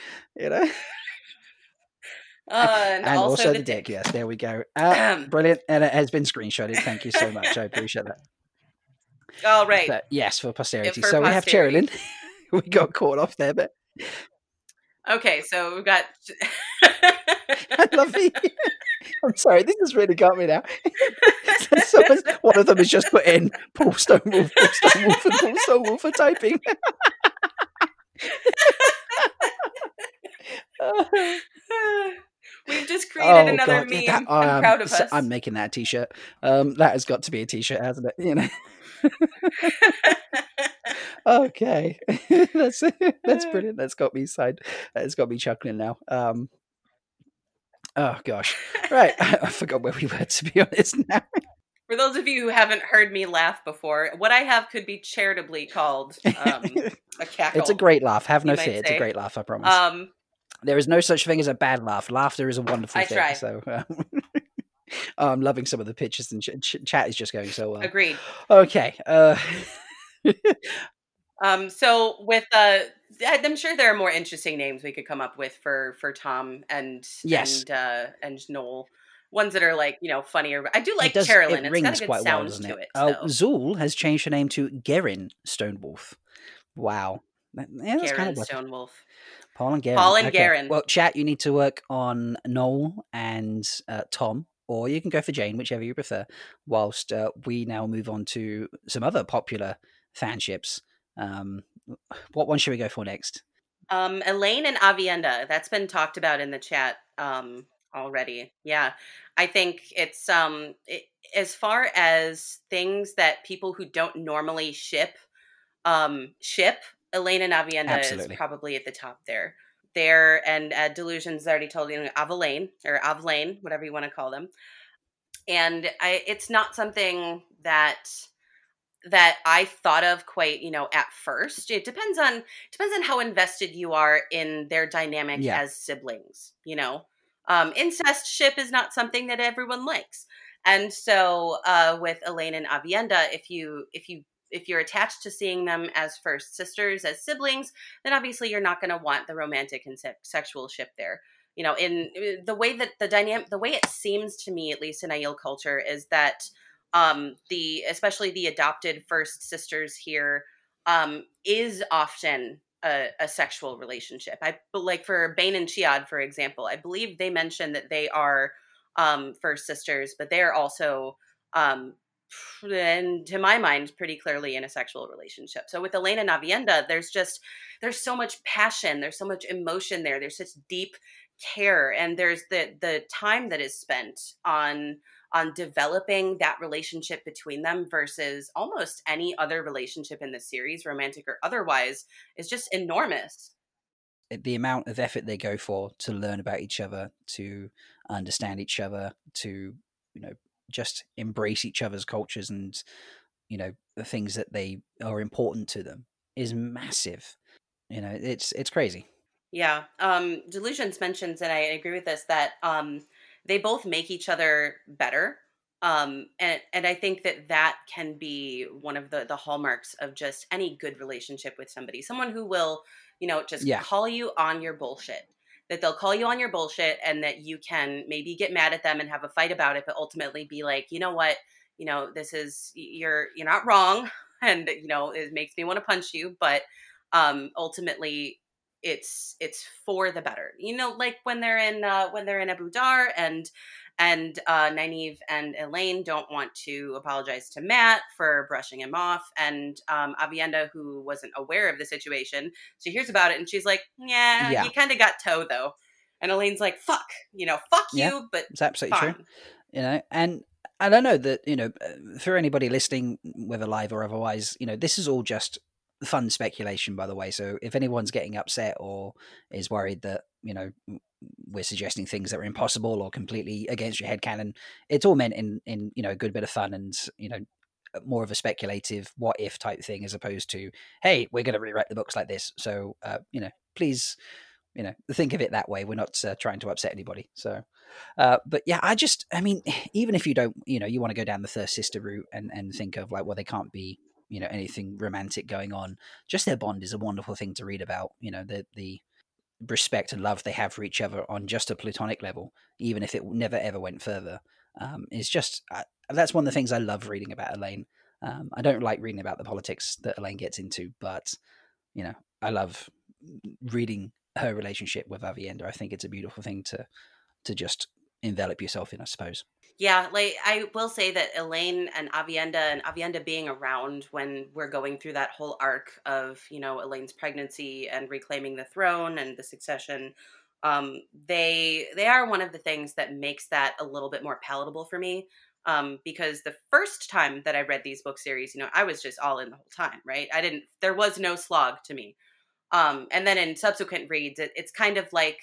and also the dick. Yes, there we go. Brilliant, and it has been screenshotted. Thank you so much. I appreciate that. All right. But yes, for posterity. So we have Cherilyn. We got caught off there, but okay. So we've got. I love you. I'm sorry, this has really got me now. One of them has just put in Paul Stonewolf, and Paul Stonewolf for typing. We've just created another meme. I'm proud of us. I'm making that a t-shirt. That has got to be a t-shirt, hasn't it? Okay, that's brilliant. That's got me chuckling now. Oh gosh, right. I forgot where we were, to be honest. Now, for those of you who haven't heard me laugh before, what I have could be charitably called a cackle. It's a great laugh. Have no fear. It's a great laugh. I promise. There is no such thing as a bad laugh. Laughter is a wonderful thing. Try. So I'm loving some of the pictures, and chat is just going so well. Agreed. Okay. So with I'm sure there are more interesting names we could come up with for Tom and Noel. Ones that are like, funnier. I do like Cherilyn. It's got a good sound to it. Zool has changed her name to Gerin Stonewolf. Wow. Yeah, that's kind of Stonewolf. Paul and Gerin. Paul and Gerin. Well, chat, you need to work on Noel and Tom, or you can go for Jane, whichever you prefer, whilst we now move on to some other popular fanships. What one should we go for next? Elaine and Avienda. That's been talked about in the chat already. Yeah. I think it's as far as things that people who don't normally ship, Elaine and Avienda is probably at the top there. And Delusions already told you, Avelaine, whatever you want to call them. And it's not something that that I thought of quite, at first. It depends on how invested you are in their dynamic Yeah. as siblings. Incest ship is not something that everyone likes. And so with Elaine and Avienda, if you're attached to seeing them as first sisters, as siblings, then obviously you're not going to want the romantic and sexual ship there. In the way that the way it seems to me, at least in Aiel culture, is that the especially the adopted first sisters here is often a sexual relationship. But like for Bane and Chiad, for example, I believe they mentioned that they are first sisters, but they're also um, and to my mind, pretty clearly in a sexual relationship. So with Elena and Avienda, there's so much passion, there's so much emotion there, there's such deep care, and there's the time that is spent on developing that relationship between them versus almost any other relationship in the series, romantic or otherwise, is just enormous. The amount of effort they go for to learn about each other, to understand each other, to you know just embrace each other's cultures and the things that they are important to them is massive. It's crazy. Yeah. Delusions mentions, and I agree with this, that they both make each other better. And I think that can be one of the hallmarks of just any good relationship with somebody. Someone who will, just Yeah, call you on your bullshit. That they'll call you on your bullshit, and that you can maybe get mad at them and have a fight about it, but ultimately be like, you know what, this is you're not wrong, and it makes me want to punch you, but ultimately it's for the better. Like when they're in Abu Dar, and Nynaeve and Elaine don't want to apologize to Matt for brushing him off, and Avienda, who wasn't aware of the situation, she hears about it and she's like, yeah, yeah, you kind of got toe though. And Elaine's like, fuck yeah. you, but It's absolutely true. fine. And I don't know that for anybody listening, whether live or otherwise, this is all just fun speculation, by the way. So if anyone's getting upset or is worried that we're suggesting things that are impossible or completely against your headcanon, it's all meant in a good bit of fun and more of a speculative what if type thing, as opposed to, hey, we're going to rewrite the books like this. So please think of it that way. We're not trying to upset anybody. So but yeah, I mean, even if you don't, you want to go down the first sister route and think of like, well, they can't be, anything romantic going on. Just their bond is a wonderful thing to read about. The respect and love they have for each other on just a platonic level, even if it never ever went further. Is just that's one of the things I love reading about Elaine. I don't like reading about the politics that Elaine gets into, but I love reading her relationship with Avienda. I think it's a beautiful thing to just envelop yourself in, I suppose. Yeah, like I will say that Elaine and Avienda being around when we're going through that whole arc of, Elaine's pregnancy and reclaiming the throne and the succession, they are one of the things that makes that a little bit more palatable for me. Because the first time that I read these book series, I was just all in the whole time, right? There was no slog to me. And then in subsequent reads, it's kind of like,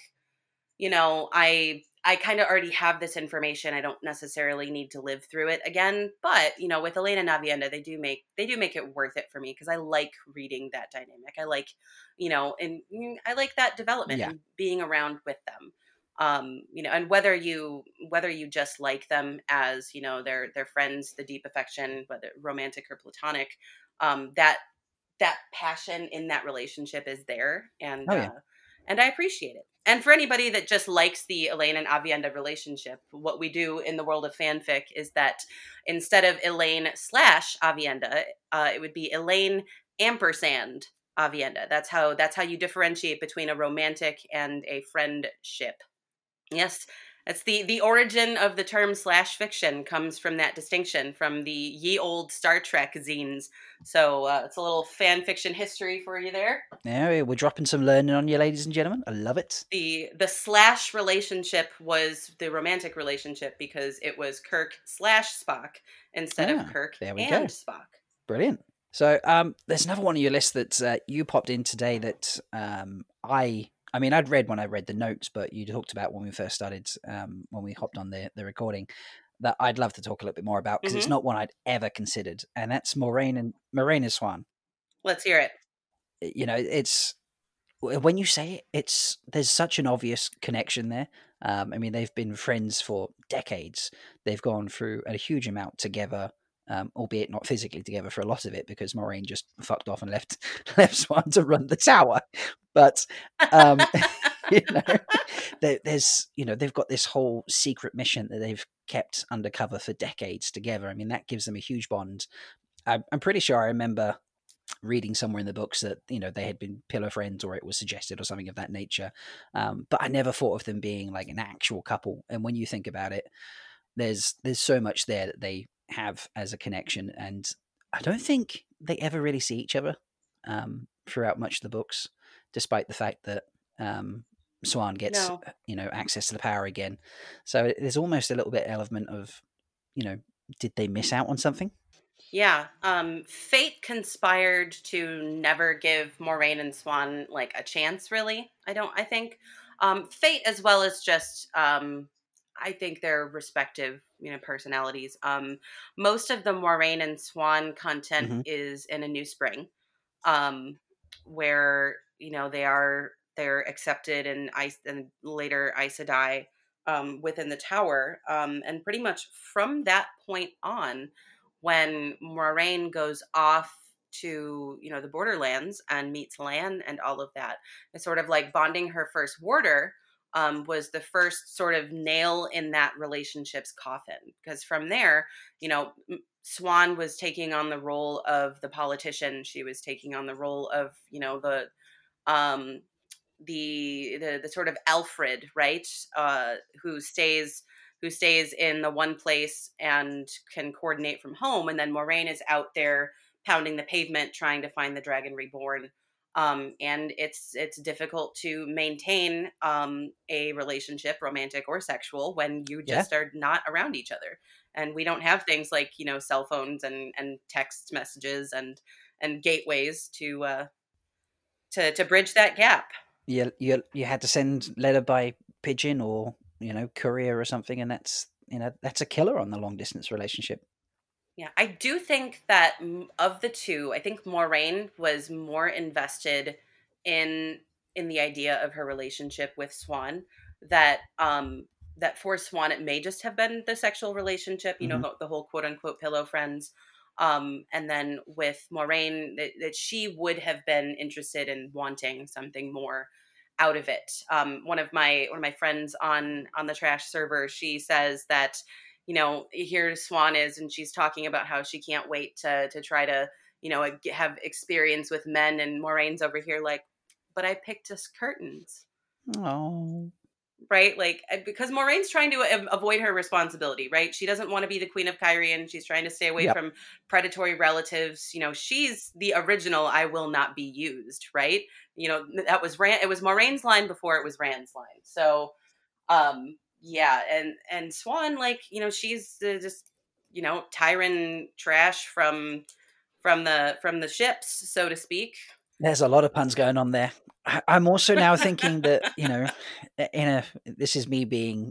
I kind of already have this information. I don't necessarily need to live through it again. But with Elena and Avienda, they do make it worth it for me because I like reading that dynamic. I like, and I like that development Yeah. and being around with them. And whether you just like them as their friends, the deep affection, whether romantic or platonic, that passion in that relationship is there, Oh yeah. and I appreciate it. And for anybody that just likes the Elaine and Avienda relationship, what we do in the world of fanfic is that instead of Elaine slash Avienda, it would be Elaine ampersand Avienda. That's how you differentiate between a romantic and a friendship. Yes, that's the origin of the term slash fiction comes from that distinction from the ye old Star Trek zines. So it's a little fan fiction history for you there. Yeah, we're dropping some learning on you, ladies and gentlemen. I love it. The slash relationship was the romantic relationship because it was Kirk slash Spock instead of Kirk There we and go. Spock. Brilliant. So there's another one on your list that you popped in today that I mean, I'd read when I read the notes, but you talked about when we first started, when we hopped on the recording. that I'd love to talk a little bit more about because it's not one I'd ever considered, and that's Moiraine and Swan. Let's hear it. You know, it's when you say it, there's such an obvious connection there. I mean, they've been friends for decades. They've gone through a huge amount together, albeit not physically together for a lot of it because Moiraine just fucked off and left Swan to run the tower. But you know, they've got this whole secret mission that they've kept undercover for decades together. I mean, that gives them a huge bond. I'm pretty sure I remember reading somewhere in the books that they had been pillow friends or it was suggested or something of that nature, but I never thought of them being like an actual couple. And when you think about it, there's so much there that they have as a connection, and I don't think they ever really see each other throughout much of the books, despite the fact that Swan gets access to the power again. So there's almost a little bit element of did they miss out on something? Yeah. Fate conspired to never give Moiraine and Swan like a chance, really. I think. Fate as well as just I think their respective, personalities. Most of the Moiraine and Swan content is in A New Spring, where, they're accepted and later Aes Sedai within the tower. And pretty much from that point on, when Moiraine goes off to, the Borderlands and meets Lan and all of that, it's sort of like bonding her first warder was the first sort of nail in that relationship's coffin. Because from there, Swan was taking on the role of the politician. She was taking on the role of, um, the sort of Alfred, right? Who stays in the one place and can coordinate from home. And then Moiraine is out there pounding the pavement, trying to find the Dragon Reborn. And it's difficult to maintain a relationship, romantic or sexual, when you just are not around each other. And we don't have things like, cell phones and text messages and gateways to bridge that gap. You had to send letter by pigeon or courier or something, and that's a killer on the long distance relationship. Yeah, I do think that of the two, I think Moiraine was more invested in the idea of her relationship with Swan. That for Swan, it may just have been the sexual relationship, the whole quote unquote pillow friends. And then with Moiraine, that she would have been interested in wanting something more out of it. One of my friends on the trash server, she says that, here Swan is, and she's talking about how she can't wait to try to, have experience with men. And Moraine's over here like, but I picked us curtains. Oh. Right? Like, because Moraine's trying to avoid her responsibility, right? She doesn't want to be the queen of Cairhien. She's trying to stay away from predatory relatives. She's the original I will not be used, right? That was it was Moraine's line before it was Rand's line. So, yeah, and Swan, like, she's just, Tyran trash from the ships, so to speak. There's a lot of puns going on there. I'm also now thinking that this is me being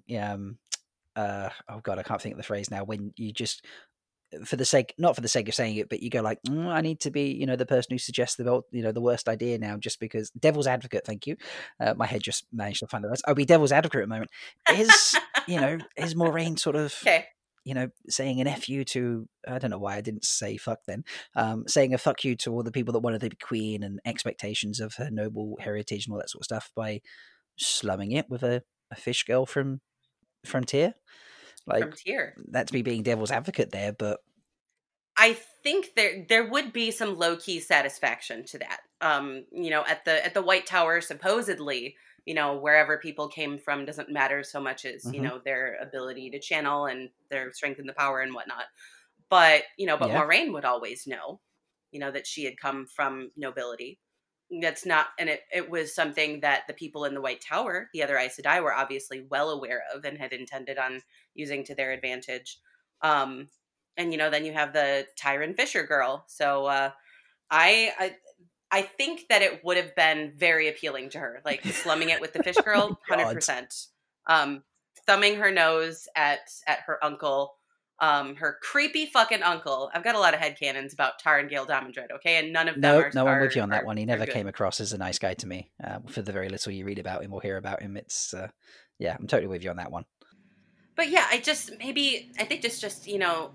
oh god, I can't think of the phrase now. When you just not for the sake of saying it, but you go like, I need to be, the person who suggests the worst idea now, just because devil's advocate. Thank you. My head just managed to find the words. I'll be devil's advocate at the moment. Is Moiraine sort of saying an F you to, I don't know why I didn't say fuck then, saying a fuck you to all the people that wanted to be queen and expectations of her noble heritage and all that sort of stuff by slumming it with a fish girl from Frontier? Like, Frontier. That's me being devil's advocate there, but I think there would be some low key satisfaction to that. At the White Tower, supposedly, wherever people came from doesn't matter so much as their ability to channel and their strength in the power and whatnot. But Moiraine would always know, that she had come from nobility. That's not, and it was something that the people in the White Tower, the other Aes Sedai, were obviously well aware of and had intended on using to their advantage. And then you have the Tyran Fisher girl. So I think that it would have been very appealing to her, like slumming it with the fish girl, 100%. Thumbing her nose at her uncle, her creepy fucking uncle. I've got a lot of headcanons about Tar and Gale Damondred, okay, and none of them No, are no, I'm with are you on that are, one. He are never good. came across as a nice guy to me. For the very little you read about him or hear about him, it's yeah, I'm totally with you on that one. But yeah, I think just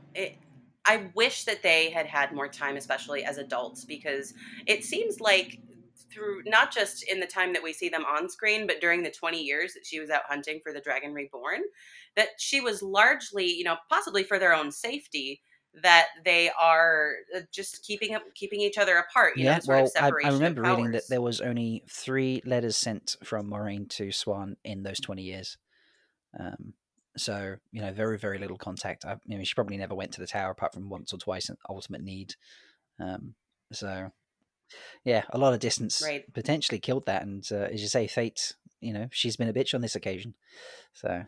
I wish that they had had more time, especially as adults, because it seems like through not just in the time that we see them on screen, but during the 20 years that she was out hunting for the Dragon Reborn, that she was largely, possibly for their own safety, that they are just keeping each other apart, Yeah, sort of well, I separation of remember reading that powers. there was only 3 letters sent from Moraine to Swan in those 20 years. Um, so, very, very little contact. She probably never went to the tower apart from once or twice in Ultimate Need. Um, so, yeah, a lot of distance Right. potentially killed that. And as you say, Fate, she's been a bitch on this occasion. So,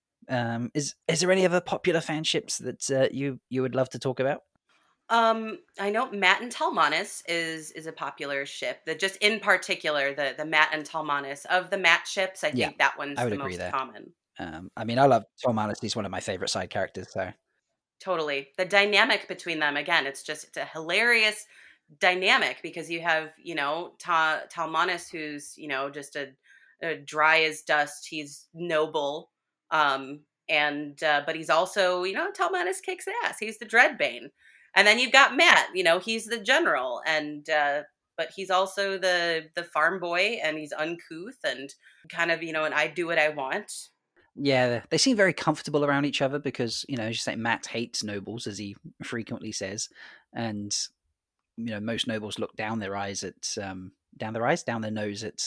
is there any other popular fanships that you would love to talk about? I know Matt and Talmanis is a popular ship. That just in particular, the Matt and Talmanis of the Matt ships, I Yeah, think that I one's would the agree most there. common. I love Tom Alice. He's one of my favorite side characters. So, Totally. The dynamic between them, again, it's a hilarious dynamic because you have, Talmanis who's, just a dry as dust. He's noble. And but he's also, Talmanis kicks ass. He's the Dreadbane. And then you've got Matt, he's the general and but he's also the farm boy and he's uncouth and kind of, and I do what I want. yeah, they seem very comfortable around each other because, as you say, Matt hates nobles, as he frequently says. And, most nobles look down their eyes at, down their nose at,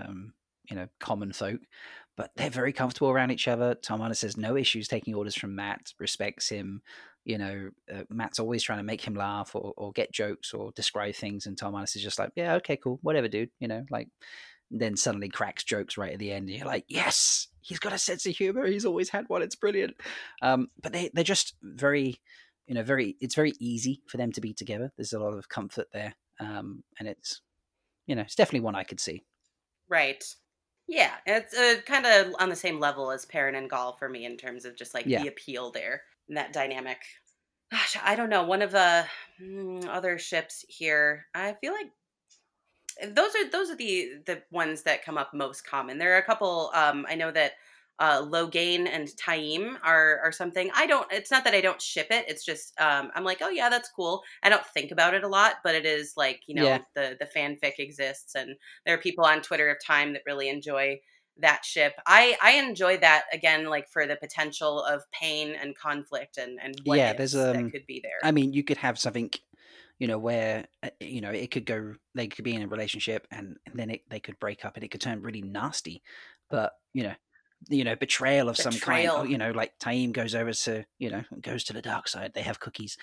common folk. But they're very comfortable around each other. Tom Arnold says no issues taking orders from Matt, respects him. Matt's always trying to make him laugh or get jokes or describe things. And Tom Arnold is just like, yeah, okay, cool, whatever, dude. Like, then suddenly cracks jokes right at the end. And you're like, yes, he's got a sense of humor. He's always had one. It's brilliant. But they're just very, it's very easy for them to be together. There's a lot of comfort there. And it's definitely one I could see. Right. Yeah, it's kind of on the same level as Perrin and Gall for me in terms of just like Yeah. the appeal there and that dynamic. Gosh, I don't know. One of the other ships here, I feel like those are the ones that come up most common. There are a couple. I know that Logain and Taim are something. I don't. It's not that I don't ship it. It's just I'm like, oh yeah, that's cool. I don't think about it a lot, but it is like Yeah. the fanfic exists, and there are people on Twitter of Time that really enjoy that ship. I enjoy that again, like for the potential of pain and conflict and what Yeah. There's ifs that could be there. I mean, you could have something, where it could go. They could be in a relationship, and then they could break up, and it could turn really nasty. But betrayal of some kind. Oh, Betrayal. like Taim goes over to, goes to the dark side. They have cookies.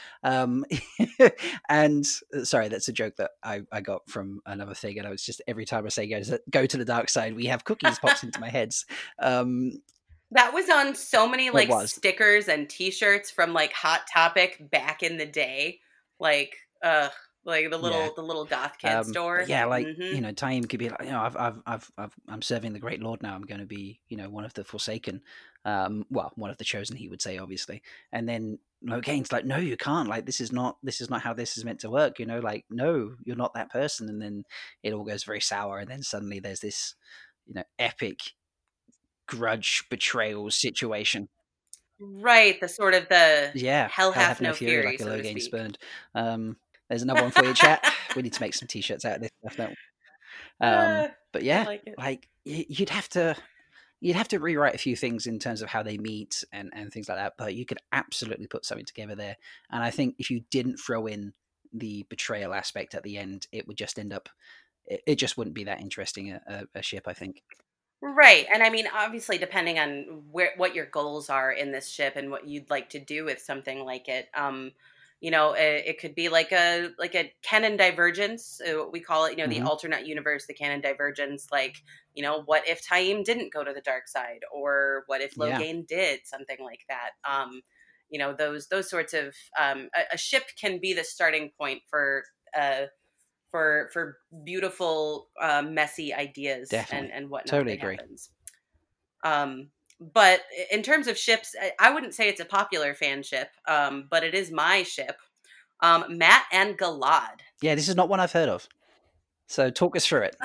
And sorry, that's a joke that I got from another thing, and I was just every time I say go to the dark side, we have cookies pops into my heads. That was on so many It like was. stickers and t-shirts from like Hot Topic back in the day. Like like Yeah. the little goth kid But store. yeah, like Mhm. Taim could be like, I'm serving the Great Lord now. I'm going to be, one of the Forsaken, well, one of the chosen. He would say, obviously, and then Logain's like, no, you can't. Like, this is not how this is meant to work. Like, no, you're not that person. And then it all goes very sour, and then suddenly there's this, epic grudge betrayal situation. Right, the sort of the Yeah, hell hell hath hath no no fury fury, like a so to Logain speak. spurned. There's another one for you, chat. We need to make some t-shirts out of this stuff, don't we? But I yeah, like it. like you'd have to rewrite a few things in terms of how they meet and things like that. But you could absolutely put something together there. And I think if you didn't throw in the betrayal aspect at the end, it would just end up. It just wouldn't be that interesting a ship. I think. Right. And I mean, obviously, depending on what your goals are in this ship and what you'd like to do with something like it, it could be like a canon divergence. What we call it, the Hmm. alternate universe, the canon divergence. Like, what if Taim didn't go to the dark side, or what if Yeah, Logain did something like that? Those sorts of a ship can be the starting point for. For beautiful messy ideas definitely, and whatnot totally that agree. happens. But in terms of ships, I wouldn't say it's a popular fan ship, but it is my ship. Matt and Galad. Yeah, this is not one I've heard of. So talk us through it.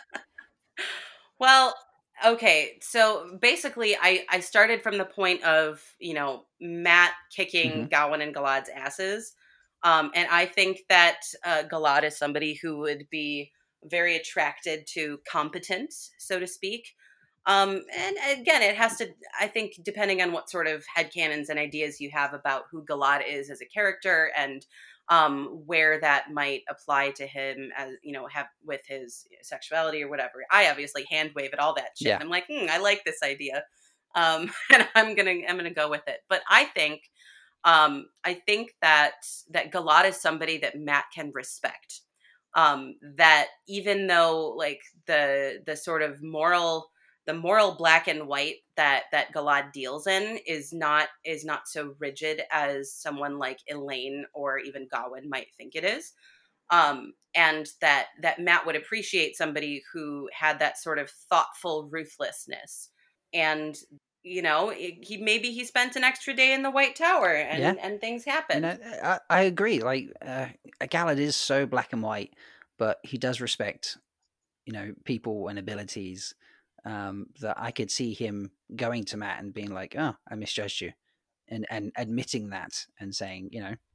Well, okay. So basically, I started from the point of, Matt kicking Hmm. Gawain and Galad's asses. And I think that Galad is somebody who would be very attracted to competence, so to speak. And again, it has to, I think, depending on what sort of headcanons and ideas you have about who Galad is as a character and where that might apply to him as, have with his sexuality or whatever. I obviously hand wave at all that shit. Yeah. And I'm like, I like this idea. And I'm gonna go with it. But I think that Galad is somebody that Matt can respect. That even though like the sort of the moral black and white that Galad deals in is not so rigid as someone like Elaine or even Gawain might think it is. And that Matt would appreciate somebody who had that sort of thoughtful ruthlessness. And he spent an extra day in the White Tower and things happened. I agree. Like Galad is so black and white, but he does respect people and abilities. That I could see him going to Matt and being like, "Oh, I misjudged you," and admitting that and saying,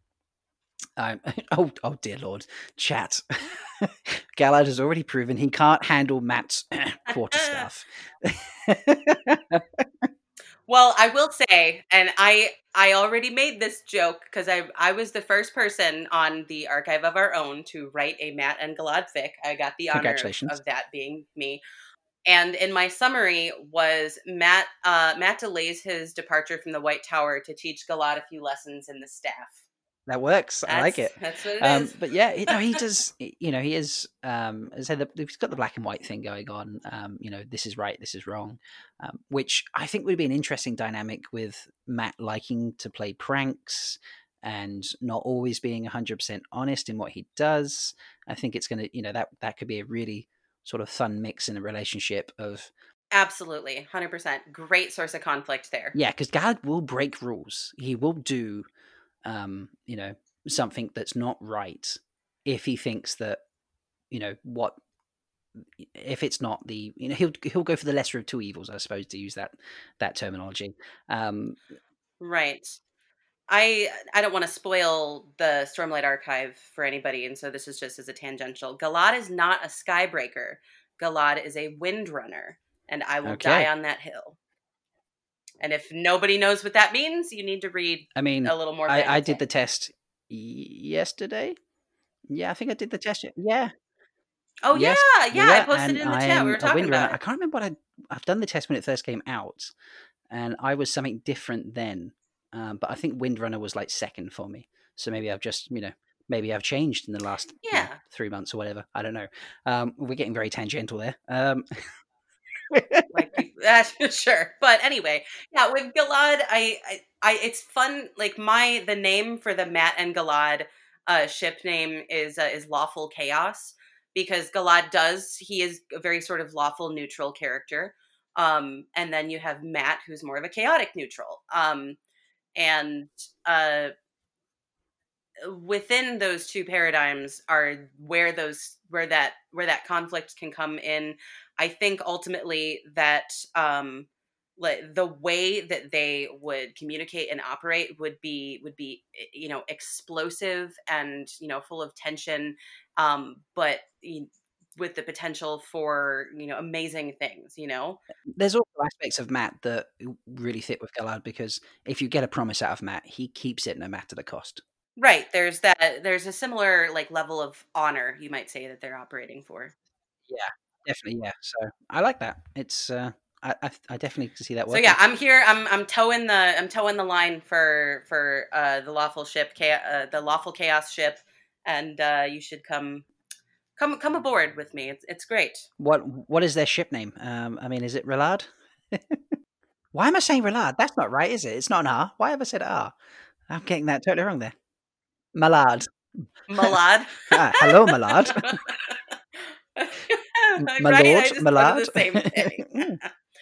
oh dear Lord, chat. Galad has already proven he can't handle Matt's quarter staff. Well, I will say, and I already made this joke because I was the first person on the Archive of Our Own to write a Matt and Galad fic. I got the honor Congratulations. of that being me. And in my summary was Matt delays his departure from the White Tower to teach Galad a few lessons in the staff. That works. I like it. That's what it is. But yeah, he does. He is. As I said, he's got the black and white thing going on. This is right, this is wrong, which I think would be an interesting dynamic with Matt liking to play pranks and not always being 100% honest in what he does. I think it's going to, that could be a really sort of fun mix in a relationship of. Absolutely, 100%. Great source of conflict there. Yeah, because Galad will break rules. He will do something that's not right if he thinks that what if it's not the he'll go for the lesser of two evils, I suppose, to use that terminology. Right. I don't want to spoil the Stormlight Archive for anybody, and so this is just as a tangential. Galad is not a skybreaker. Galad is a windrunner, and I will die on that hill. And if nobody knows what that means, you need to read a little more. I did the test yesterday. Yeah, I think I did the test. Yeah. Oh, yes. Yeah. I posted it in the chat. We were talking about it. I can't remember I've done the test when it first came out, and I was something different then. But I think Windrunner was like second for me. So maybe I've just, maybe I've changed in the last 3 months or whatever. I don't know. We're getting very tangential there. Sure, but anyway, yeah, with Galad, I it's fun. Like the name for the Matt and Galad ship name is Lawful Chaos, because Galad he is a very sort of lawful neutral character, and then you have Matt, who's more of a chaotic neutral, and within those two paradigms are where that conflict can come in. I think ultimately that the way that they would communicate and operate would be explosive and full of tension, but with the potential for amazing things. There's also aspects of Matt that really fit with Galad, because if you get a promise out of Matt, he keeps it no matter the cost. Right. There's a similar level of honor, you might say, that they're operating for. Yeah, definitely. Yeah. So I like that. It's I definitely see that working. So yeah, I'm here. I'm towing the line for the lawful ship, the Lawful Chaos ship, and you should come aboard with me. It's great. What is their ship name? Is it Relard? Why am I saying Relard? That's not right, is it? It's not an R. Why have I said R? I'm getting that totally wrong there. Malard. Hello, Malard. My lord, Malard. The same thing.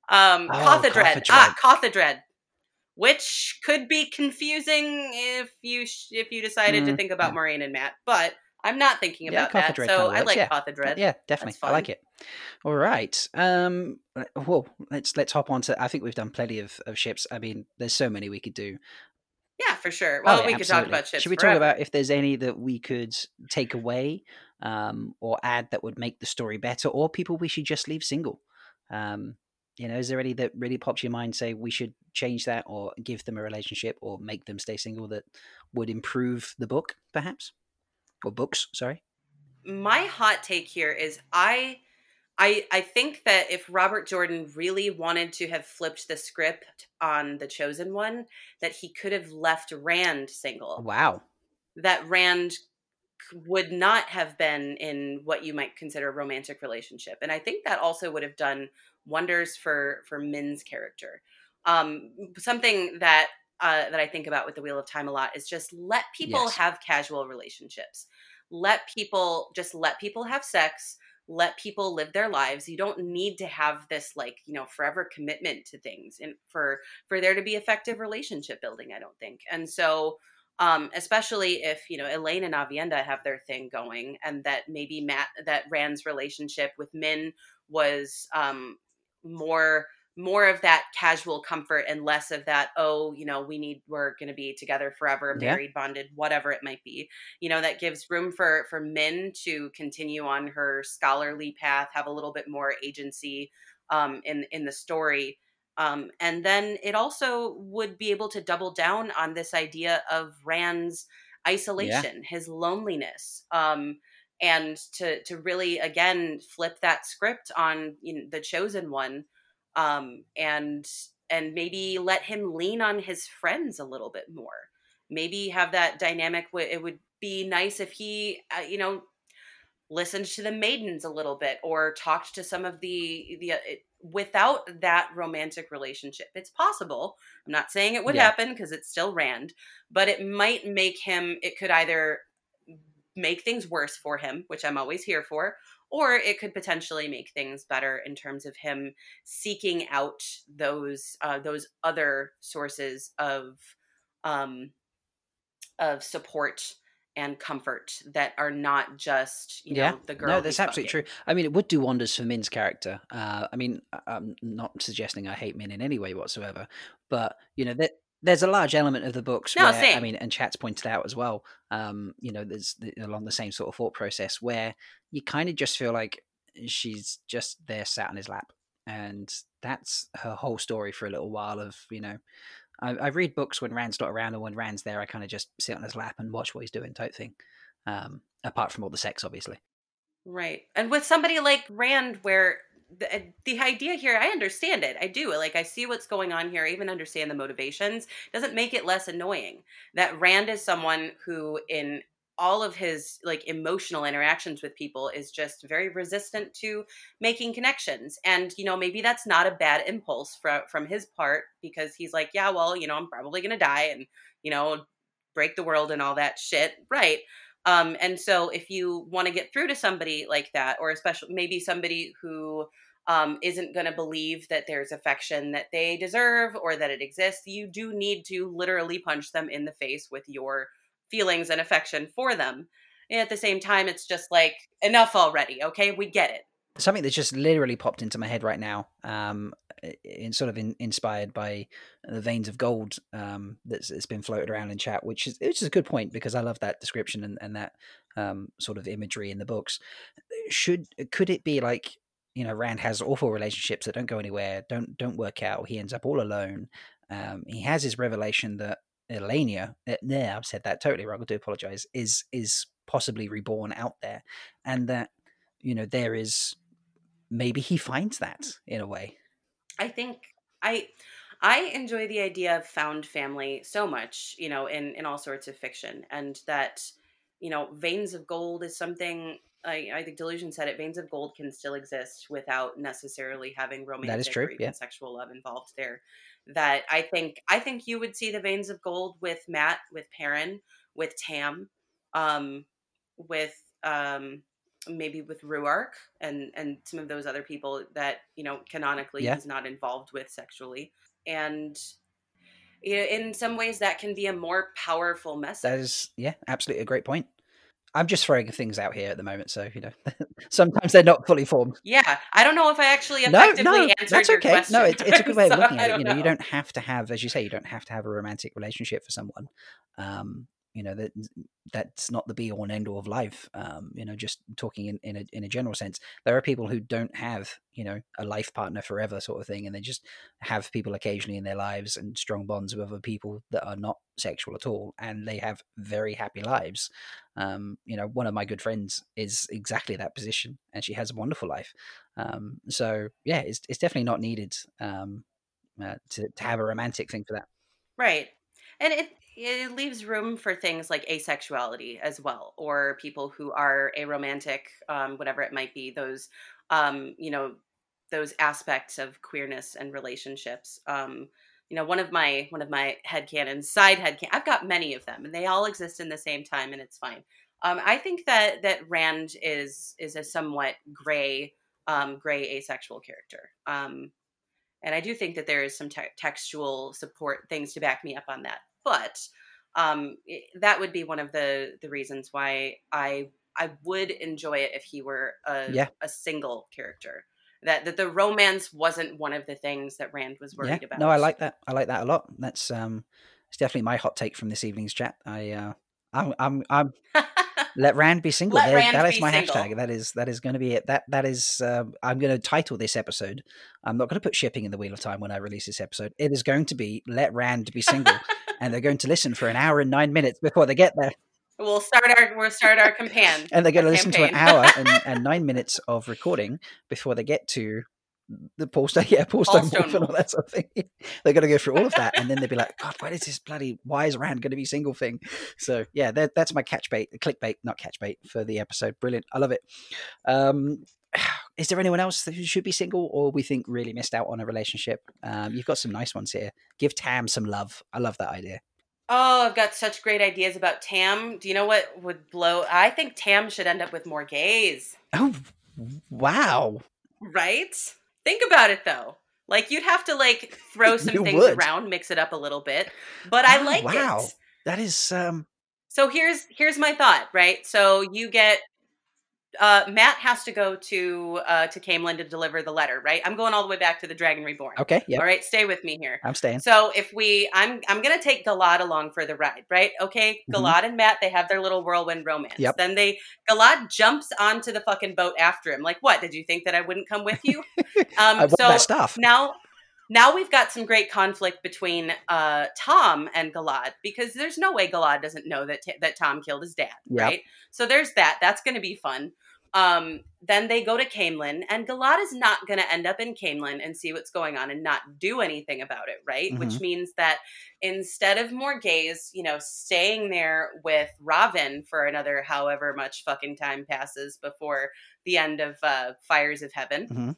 Oh, Cothedred. Cothedred. Cothedred. Which could be confusing if you decided to think about Yeah. Maureen and Matt, but I'm not thinking Yeah, about that. Cothedred kind So of I works. like Yeah. Cothedred. Yeah, That's definitely. I fun. like it. All right. Well, let's hop on to. I think we've done plenty of ships. I mean, there's so many we could do. Yeah, for sure. Oh Well, yeah, we could talk absolutely. about ships Should we talk about forever. if there's any that we could take away, or add that would make the story better, or people we should just leave single? Um, is there any that really pops your mind? Say we should change that, or give them a relationship, or make them stay single that would improve the book, perhaps, or books? Sorry. My hot take here is I think that if Robert Jordan really wanted to have flipped the script on The Chosen One, that he could have left Rand single. Wow. That Rand would not have been in what you might consider a romantic relationship. And I think that also would have done wonders for Min's character. Something that I think about with the Wheel of Time a lot is just let people Yes. have casual relationships. Let people have sex. Let people live their lives. You don't need to have this forever commitment to things and for there to be effective relationship building, I don't think. And so especially if Elaine and Avienda have their thing going, and that maybe that Rand's relationship with Min was more more of that casual comfort and less of that, we're going to be together forever, Yeah. married, bonded, whatever it might be. That gives room for Min to continue on her scholarly path, have a little bit more agency in the story. And then it also would be able to double down on this idea of Rand's Yeah. isolation, his loneliness, and to really again flip that script on the Chosen One, and maybe let him lean on his friends a little bit more. Maybe have that dynamic. It would be nice if he, listened to the maidens a little bit or talked to some of the without that romantic relationship. It's possible. I'm not saying it would Yeah. happen because it's still Rand, but it could either make things worse for him, which I'm always here for, or it could potentially make things better in terms of him seeking out those other sources um, of support and comfort that are not just Yeah, the no, girl that's he's absolutely fucking. true. I mean, it would do wonders for Min's character. I mean, I'm not suggesting I hate Min in any way whatsoever, but there's a large element of the books No, where, I same. mean, and Chat's pointed out as well. There's along the same sort of thought process where you kind of just feel like she's just there, sat on his lap, and that's her whole story for a little while. I read books when Rand's not around, and when Rand's there, I kind of just sit on his lap and watch what he's doing, type thing. Apart from all the sex, obviously. Right. And with somebody like Rand, where the idea here, I understand it. I do. Like, I see what's going on here. I even understand the motivations. Doesn't make it less annoying that Rand is someone who, in all of his emotional interactions with people, is just very resistant to making connections. And maybe that's not a bad impulse from his part, because he's like, yeah, well, I'm probably gonna die and you know break the world and all that shit, right? And so if you want to get through to somebody like that, or especially maybe somebody who isn't going to believe that there's affection that they deserve or that it exists, you do need to literally punch them in the face with your feelings and affection for them. And at the same time, it's just like, enough already. Okay, we get it. Something that's just literally popped into my head right now, inspired by the veins of gold, that's been floated around in chat, which is a good point, because I love that description, and that sort of imagery in the books. Could it be like, Rand has awful relationships that don't go anywhere, don't work out. He ends up all alone. He has his revelation that Elenia, yeah, I've said that totally wrong, I do apologize, is possibly reborn out there, and that there is, maybe he finds that in a way. I think I I enjoy the idea of found family so much, in all sorts of fiction, and that, veins of gold is something. I think Delusion said it. Veins of gold can still exist without necessarily having That is romantic or true. Yeah. even sexual love involved there. That I think you would see the veins of gold with Matt, with Perrin, with Tam, um, with maybe with Ruark and some of those other people that, canonically Yeah, he's not involved with sexually. And in some ways that can be a more powerful that message. is, yeah, absolutely a great point. I'm just throwing things out here at the moment, so sometimes they're not fully formed. Yeah, I don't know if I actually No, effectively no, answered that's your okay. No, question. it's a good way of So looking I at it. don't You know. don't have to have, as you say, you don't have to have a romantic relationship for someone. That that's not the be all and end all of life. Just talking in a general sense, there are people who don't have a life partner forever sort of thing, and they just have people occasionally in their lives and strong bonds with other people that are not sexual at all, and they have very happy lives. One of my good friends is exactly that position, and she has a wonderful life. So yeah, it's definitely not needed to have a romantic thing for that. Right. And it leaves room for things like asexuality as well, or people who are aromantic, whatever it might be, um, you know, those aspects of queerness and relationships. One of my headcanons, side headcan, I've got many of them and they all exist in the same time and it's fine. I think that Rand is a somewhat gray asexual character. And I do think that there is some textual support things to back me up on that. But that would be one of the reasons why I would enjoy it if he were Yeah, a single character. That the romance wasn't one of the things that Rand was yeah. worried No, I about. like that. I like that a lot. That's it's definitely my hot take from this evening's chat. I'm let Rand be single. Let There, Rand that is be my single. hashtag. That is going to be it. That is. I'm going to title this episode. I'm not going to put shipping in the Wheel of Time when I release this episode. It is going to be "Let Rand Be Single," and they're going to listen for an hour and 9 minutes before they get there, We'll start our campaign. and they're going A to listen to an campaign. hour and 9 minutes of recording before they get to the Paul All Stone stone Wolf and all wolf. that sort of thing. They're going to go through all of that, and then they'll be like, "God, what is this bloody? Why is Rand going to be single thing?" So yeah, that's my clickbait, not catchbait for the episode. Brilliant, I love it. Um, is there anyone else who should be single, or we think really missed out on a relationship? You've got some nice ones here. Give Tam some love. I love that idea. Oh, I've got such great ideas about Tam. Do you know what would blow? I think Tam should end up with more gays, Oh, wow, right? Think about it though. Like you'd have to like throw some you things would. around, mix it up a little bit, but I Oh, like it. wow, that is So here's my thought, right? So you get Matt has to go to Camelin to deliver the letter, right? I'm going all the way back to the Dragon Reborn. okay. Yep, All right, stay with me here. I'm staying. So I'm gonna take Galad along for the ride, right? Okay, Hmm. Galad and Matt, they have their little whirlwind romance. Yep, Then Galad jumps onto the fucking boat after him. Like, what? Did you think that I wouldn't come with you? I want that So stuff. now we've got some great conflict between Tom and Galad because there's no way Galad doesn't know that Tom killed his dad, Yep. right? So there's that. That's going to be fun. Then they go to Camelin, and Galad is not going to end up in Camelin and see what's going on and not do anything about it, right? Hmm. Which means that instead of Morghese, staying there with Ravin for another however much fucking time passes before the end of Fires of Heaven, Hmm.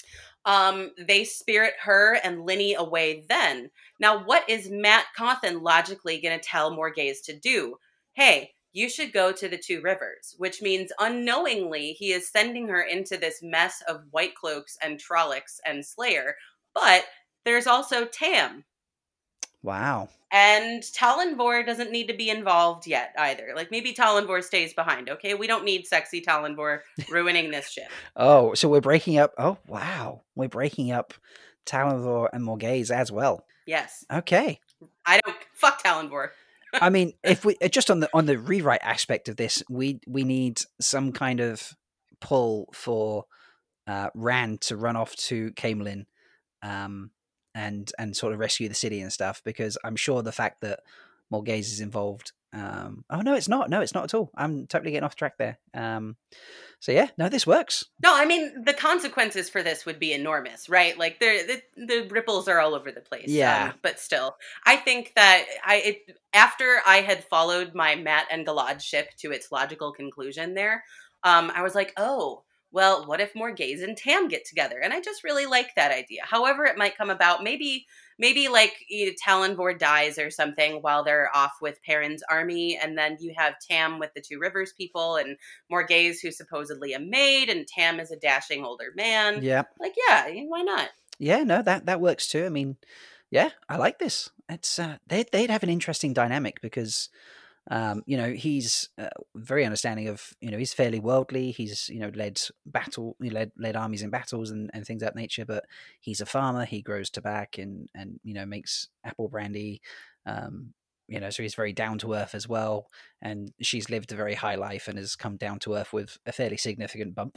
they spirit her and Linny away then. Now, what is Matt Cawthon logically going to tell Morghese to do? Hey, you should go to the Two Rivers, which means unknowingly he is sending her into this mess of White Cloaks and Trollocs and Slayer. But there's also Tam. Wow. And Talonvor doesn't need to be involved yet either. Like maybe Talonvor stays behind, okay? We don't need sexy Talonvor ruining this ship. Oh, so we're breaking up. Oh, wow. We're breaking up Talonvor and Morghese as well. Yes. Okay. I don't fuck Talonvor. I mean, if we just on the rewrite aspect of this, we need some kind of pull for Rand to run off to Camelin, um, and sort of rescue the city and stuff. Because I'm sure the fact that Morghese is involved. Oh no, it's not. No, it's not at all. I'm totally getting off track there. So yeah, no, this works. No, I mean the consequences for this would be enormous, right? Like the ripples are all over the place. Yeah. But still, I think that after I had followed my Matt and Galad ship to its logical conclusion, there, I was like, oh, well, what if Morghese and Tam get together? And I just really like that idea. However it might come about, maybe like Talonvor dies or something while they're off with Perrin's army, and then you have Tam with the Two Rivers people, and Morghese, who's supposedly a maid, and Tam is a dashing older man. Yeah. Like, yeah, why not? Yeah, no, that works too. I mean, yeah, I like this. It's they'd have an interesting dynamic because he's very understanding of, he's fairly worldly. He's, led armies in battles and things of that nature, but he's a farmer. He grows tobacco and makes apple brandy. So he's very down to earth as well. And she's lived a very high life and has come down to earth with a fairly significant bump.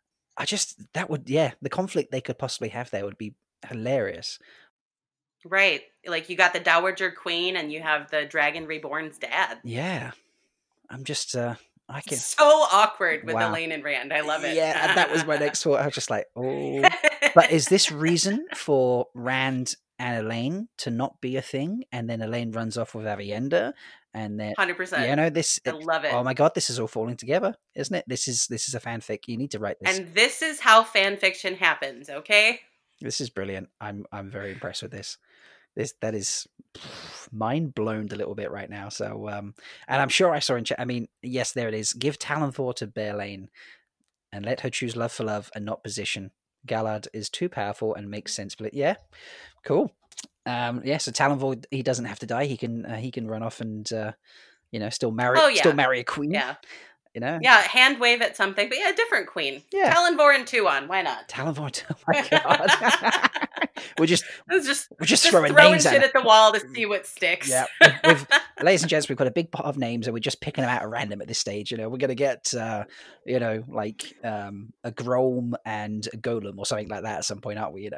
The conflict they could possibly have there would be hilarious. Right. Like, you got the Dowager Queen and you have the Dragon Reborn's dad. Yeah. I'm just, so awkward with Wow. Elaine and Rand. I love it. Yeah, and that was my next thought. I was just like, oh. But is this reason for Rand and Elaine to not be a thing? And then Elaine runs off with Aviendha, and then 100%. I love it. Oh my god, this is all falling together, isn't it? This is a fanfic. You need to write this. And this is how fan fiction happens. Okay. This is brilliant. I'm very impressed with this. That is mind blown a little bit right now. So, and I'm sure I saw in chat. I mean, yes, there it is. Give Talonvor to Baerlane, and let her choose love for love and not position. Galad is too powerful and makes sense. But yeah, cool. So Talonvor, he doesn't have to die. He can run off and still marry a queen. Yeah. Yeah, hand wave at something, but a different queen. Yeah. Talonvor and Tuon, why not? Talonvor, oh my god. we're just throwing names shit at the wall to see what sticks. Yeah. Ladies and gents, we've got a big pot of names and we're just picking them out at random at this stage. We're going to get, a Grom and a Golem or something like that at some point, aren't we?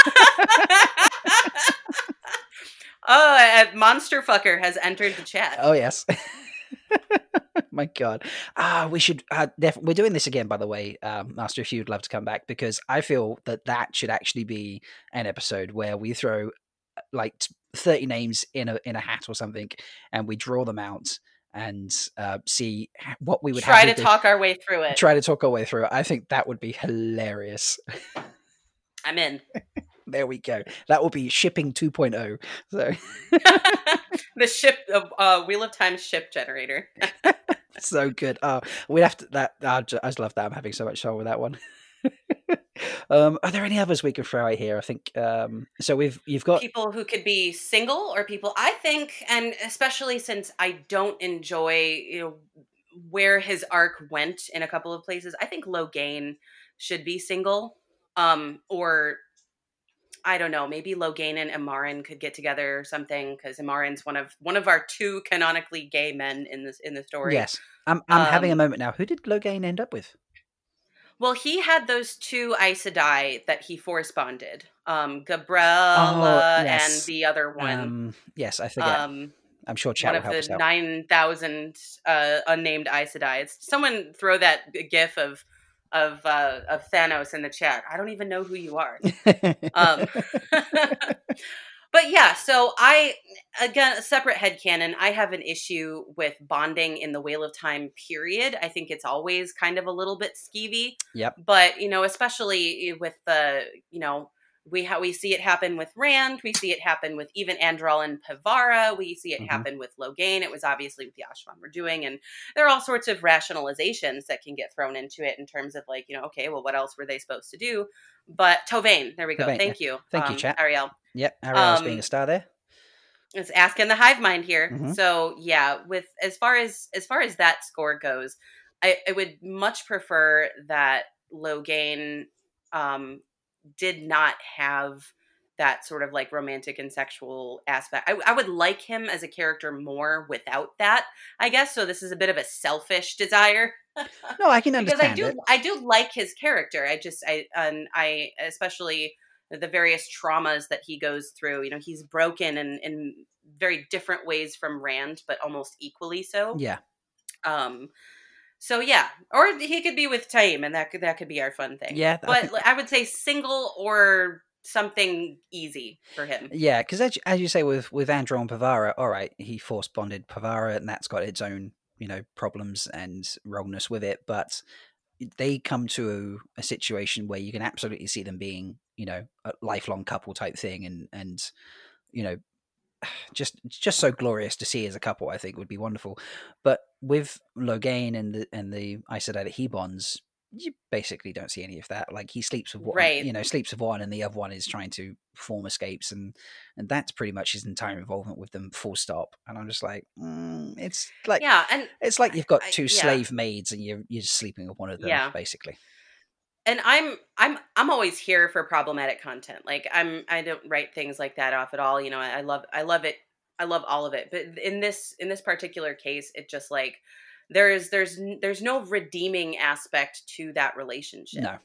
Oh, Monster Fucker has entered the chat. Oh, yes. My god. We should we're doing this again, by the way, Master, if you'd love to come back, because I feel that should actually be an episode where we throw like 30 names in a hat or something and we draw them out and see what we would try to talk our way through it. I think that would be hilarious. I'm in. There we go. That will be shipping 2.0. So the ship Wheel of Time ship generator. So good. We'd have to I just love that. I'm having so much fun with that one. Are there any others we could throw out here? I think so you've got people who could be single, or people, I think, and especially since I don't enjoy where his arc went in a couple of places, I think Logain should be single. Or I don't know, maybe Logain and Imaren could get together or something, because Imaren's one of our two canonically gay men in the story. Yes. I'm having a moment now. Who did Logain end up with? Well, he had those two Aes Sedai that he force bonded. Gabrella and the other one. Yes, I forget. I'm sure chat will help us out. One of the 9,000 unnamed Aes Sedai. Someone throw that gif of Thanos in the chat. I don't even know who you are. But yeah, so again, a separate headcanon, I have an issue with bonding in the Wheel of Time period. I think it's always kind of a little bit skeevy. Yep. But, especially with the, we see it happen with Rand. We see it happen with even Andral and Pevara. We see it happen with Logain. It was obviously with the Ashvan we're doing. And there are all sorts of rationalizations that can get thrown into it in terms of okay, well, what else were they supposed to do? But Tovann, there we go. Thank you. Thank you, chat. Ariel. Yep, Ariel's being a star there. It's asking the hive mind here. So yeah, with as far as that score goes, I would much prefer that Logain did not have that sort of romantic and sexual aspect. I would like him as a character more without that, I guess. So this is a bit of a selfish desire. No, I can understand because I do like his character. I especially the various traumas that he goes through. He's broken in very different ways from Rand, but almost equally so. Yeah. So yeah, or he could be with Taim, and that could be our fun thing. Yeah, but I would say single or something easy for him. Yeah, because as you say with Andral and Pevara, all right, he force bonded Pevara, and that's got its own problems and wrongness with it. But they come to a situation where you can absolutely see them being, a lifelong couple type thing, and you know, just so glorious to see as a couple. I think would be wonderful. But with Logain and the Aes Sedai that he bonds, you basically don't see any of that. Like he sleeps with one, Right. sleeps with one, and the other one is trying to form escapes, and that's pretty much his entire involvement with them. Full stop. And I'm just like, it's like Yeah, and it's like you've got two yeah, slave maids, and you're just sleeping with one of them, yeah. basically. And I'm always here for problematic content. Like I don't write things like that off at all. You know, I love it. I love all of it. But in this particular case, it just like there's no redeeming aspect to that relationship. No.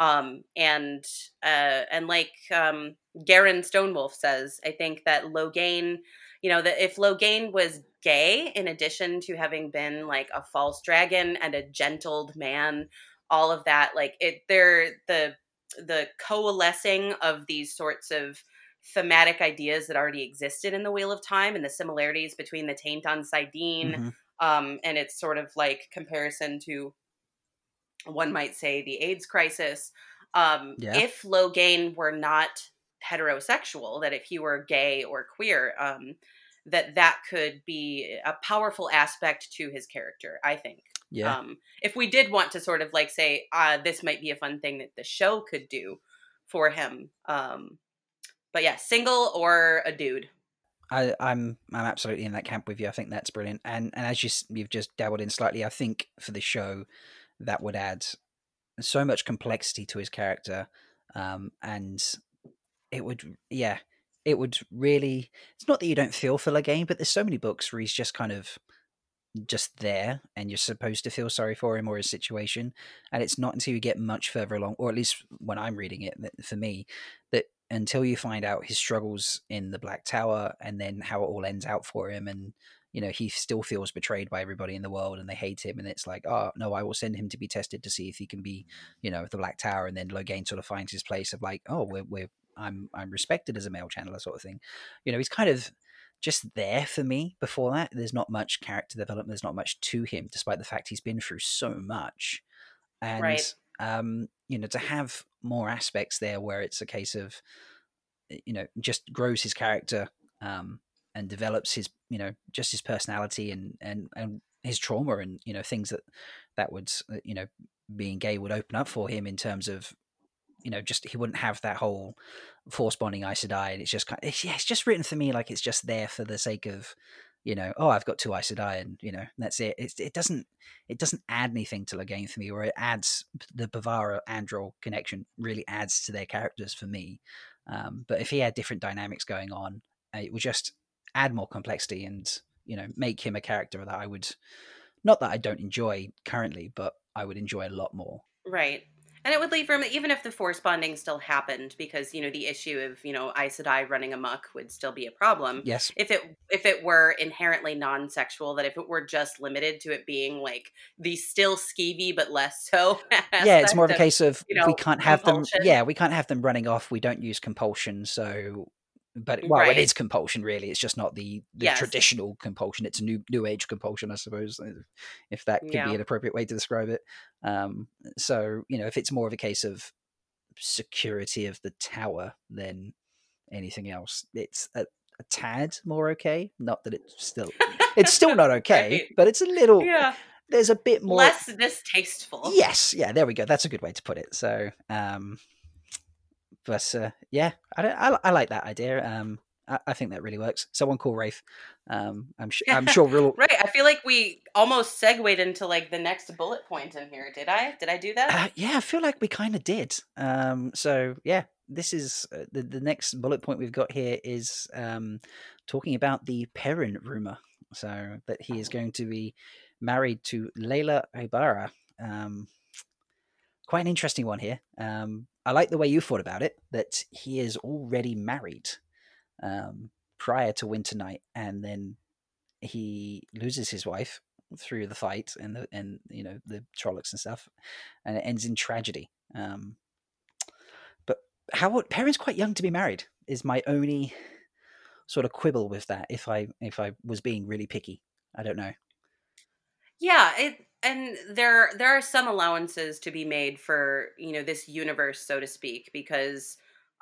And like Garen Stonewolf says, I think that Logain, that if Logain was gay, in addition to having been like a false dragon and a gentled man, all of that, like the coalescing of these sorts of thematic ideas that already existed in the Wheel of Time and the similarities between the Taint on Sidene, Mm-hmm. and it's sort of like comparison to, one might say, the AIDS crisis. Yeah. If Logain were not heterosexual, that if he were gay or queer, that could be a powerful aspect to his character, I think. Yeah. If we did want to sort of like say, this might be a fun thing that the show could do for him. But yeah, single or a dude. I'm absolutely in that camp with you. I think that's brilliant. And as you've just dabbled in slightly, I think for the show that would add so much complexity to his character, and it would really. It's not that you don't feel for Legane, but there's so many books where he's just kind of just there, and you're supposed to feel sorry for him or his situation, and it's not until you get much further along, or at least when I'm reading it, for me, that until you find out his struggles in the Black Tower, and then how it all ends out for him, and he still feels betrayed by everybody in the world, and they hate him, and it's like, oh no, I will send him to be tested to see if he can be, the Black Tower, and then Logain sort of finds his place of like, oh, I'm respected as a male channeler, sort of thing. He's kind of just there for me before that. There's not much character development. There's not much to him, despite the fact he's been through so much. And, Right. to have more aspects there where it's a case of, just grows his character, and develops his, just his personality and his trauma, and, things that would, being gay would open up for him in terms of, just he wouldn't have that whole force bonding Aes Sedai, and it's just it's just written for me like it's just there for the sake of, oh, I've got two Aes Sedai, and that's it. It doesn't add anything to the game for me, or it adds the Bavara Androl connection really adds to their characters for me. But if he had different dynamics going on, it would just add more complexity and make him a character that I would, not that I don't enjoy currently, but I would enjoy a lot more. Right. And it would leave room, even if the force bonding still happened, because, the issue of, Aes Sedai running amok would still be a problem. Yes. If it were inherently non-sexual, that if it were just limited to it being like the still skeevy but less so. Yeah, it's more of a case of we can't have compulsion. them. Yeah, we can't have them running off. We don't use compulsion, so. But it is compulsion, really. It's just not the Yes. traditional compulsion. It's a new age compulsion, I suppose, if that could be an appropriate way to describe it. So if it's more of a case of security of the tower than anything else, it's a tad more okay. Not that it's still not okay, Right. but it's a little. Yeah. There's a bit more less distasteful. Yes, yeah, there we go. That's a good way to put it. So, but yeah, I like that idea. I think that really works. Someone call Rafe. I'm sure we'll. Right. I feel like we almost segued into like the next bullet point in here. Did I do that? Yeah, I feel like we kind of did. So yeah, this is the next bullet point we've got here is talking about the Perrin rumor. So that he is going to be married to Layla Ibarra. Quite an interesting one here. I like the way you thought about it, that he is already married prior to Winter Night, and then he loses his wife through the fight and the Trollocs and stuff, and it ends in tragedy. But Perrin's quite young to be married is my only sort of quibble with that. If I was being really picky, I don't know. Yeah, and there are some allowances to be made for, this universe, so to speak, because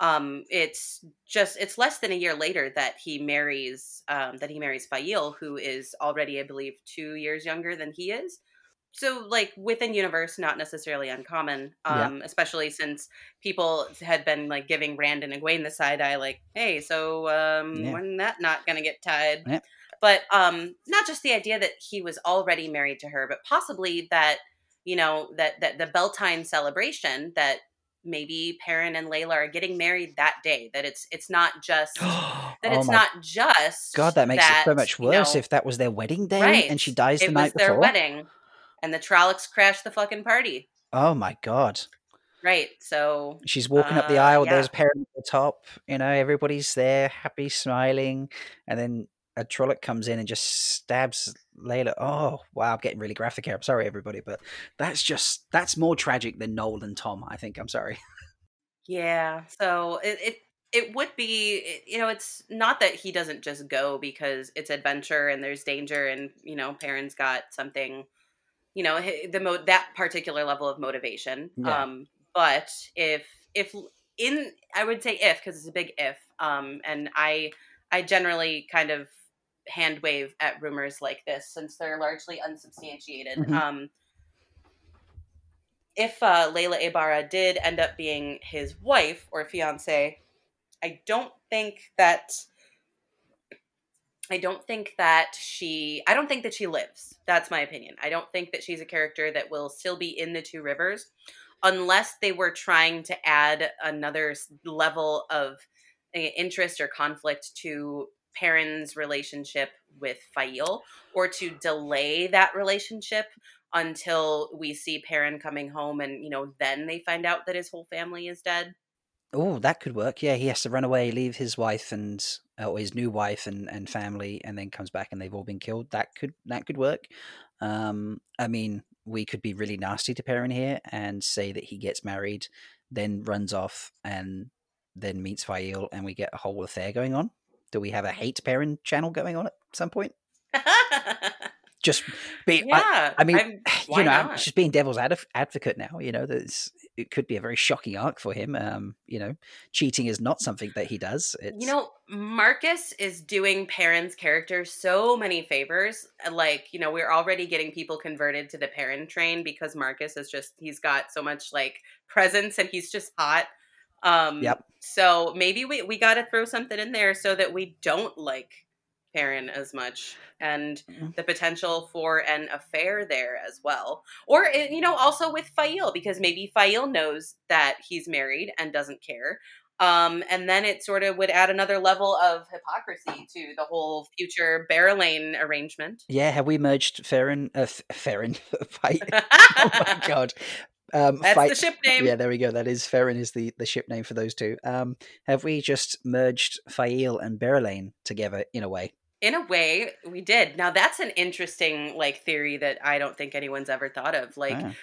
it's less than a year later that he marries Fail, who is already, I believe, 2 years younger than he is. So, like, within universe, not necessarily uncommon, Yeah, especially since people had been like giving Rand and Egwene the side eye, like, hey, so yeah, when that not gonna get tied? yeah. But not just the idea that he was already married to her, but possibly that, that the Beltane celebration, that maybe Perrin and Layla are getting married that day, that Oh it's my not God, just that makes it that, so much worse if that was their wedding day right, and she dies the it night was their before. wedding and the Trollocs crashed the fucking party. Oh my God. Right. So, She's walking up the aisle, yeah. there's Perrin at the top, everybody's there, happy, smiling, and then a Trolloc comes in and just stabs Layla. Oh, wow, I'm getting really graphic here. I'm sorry, everybody, but that's more tragic than Noel and Tom, I think. I'm sorry. Yeah. So it would be, it's not that he doesn't just go because it's adventure and there's danger and, Perrin's got something, that particular level of motivation. Yeah. But if I would say if, because it's a big if, and I generally kind of hand wave at rumors like this since they're largely unsubstantiated. Hmm. If Layla Ibarra did end up being his wife or fiance, I don't think that I don't think that she lives. That's my opinion. I don't think that she's a character that will still be in the Two Rivers unless they were trying to add another level of interest or conflict to Perrin's relationship with Fail, or to delay that relationship until we see Perrin coming home and, then they find out that his whole family is dead. Oh, that could work. Yeah, he has to run away, leave his wife and or his new wife and family, and then comes back and they've all been killed. That could work. I mean, we could be really nasty to Perrin here and say that he gets married, then runs off, and then meets Fail, and we get a whole affair going on. Do we have a hate Perrin channel going on at some point? Just be Yeah, I mean, why I'm not? just being devil's advocate now. That it could be a very shocking arc for him. Cheating is not something that he does. It's Marcus is doing Perrin's character so many favors. Like, we're already getting people converted to the Perrin train because Marcus he's got so much like presence and he's just hot. Yep. So maybe we got to throw something in there so that we don't like Perrin as much, and Mm. the potential for an affair there as well. Or, also with Fail, because maybe Fail knows that he's married and doesn't care. And then it sort of would add another level of hypocrisy to the whole future Barrelane arrangement. Yeah, have we merged Farron fight? Oh my god. That's Fight. the ship Yeah, name. there we go. That is Farron is the ship name for those two. Have we just merged Fail and Berylane together in a way? In a way, we did. Now that's an interesting like theory that I don't think anyone's ever thought of. Like, Ah,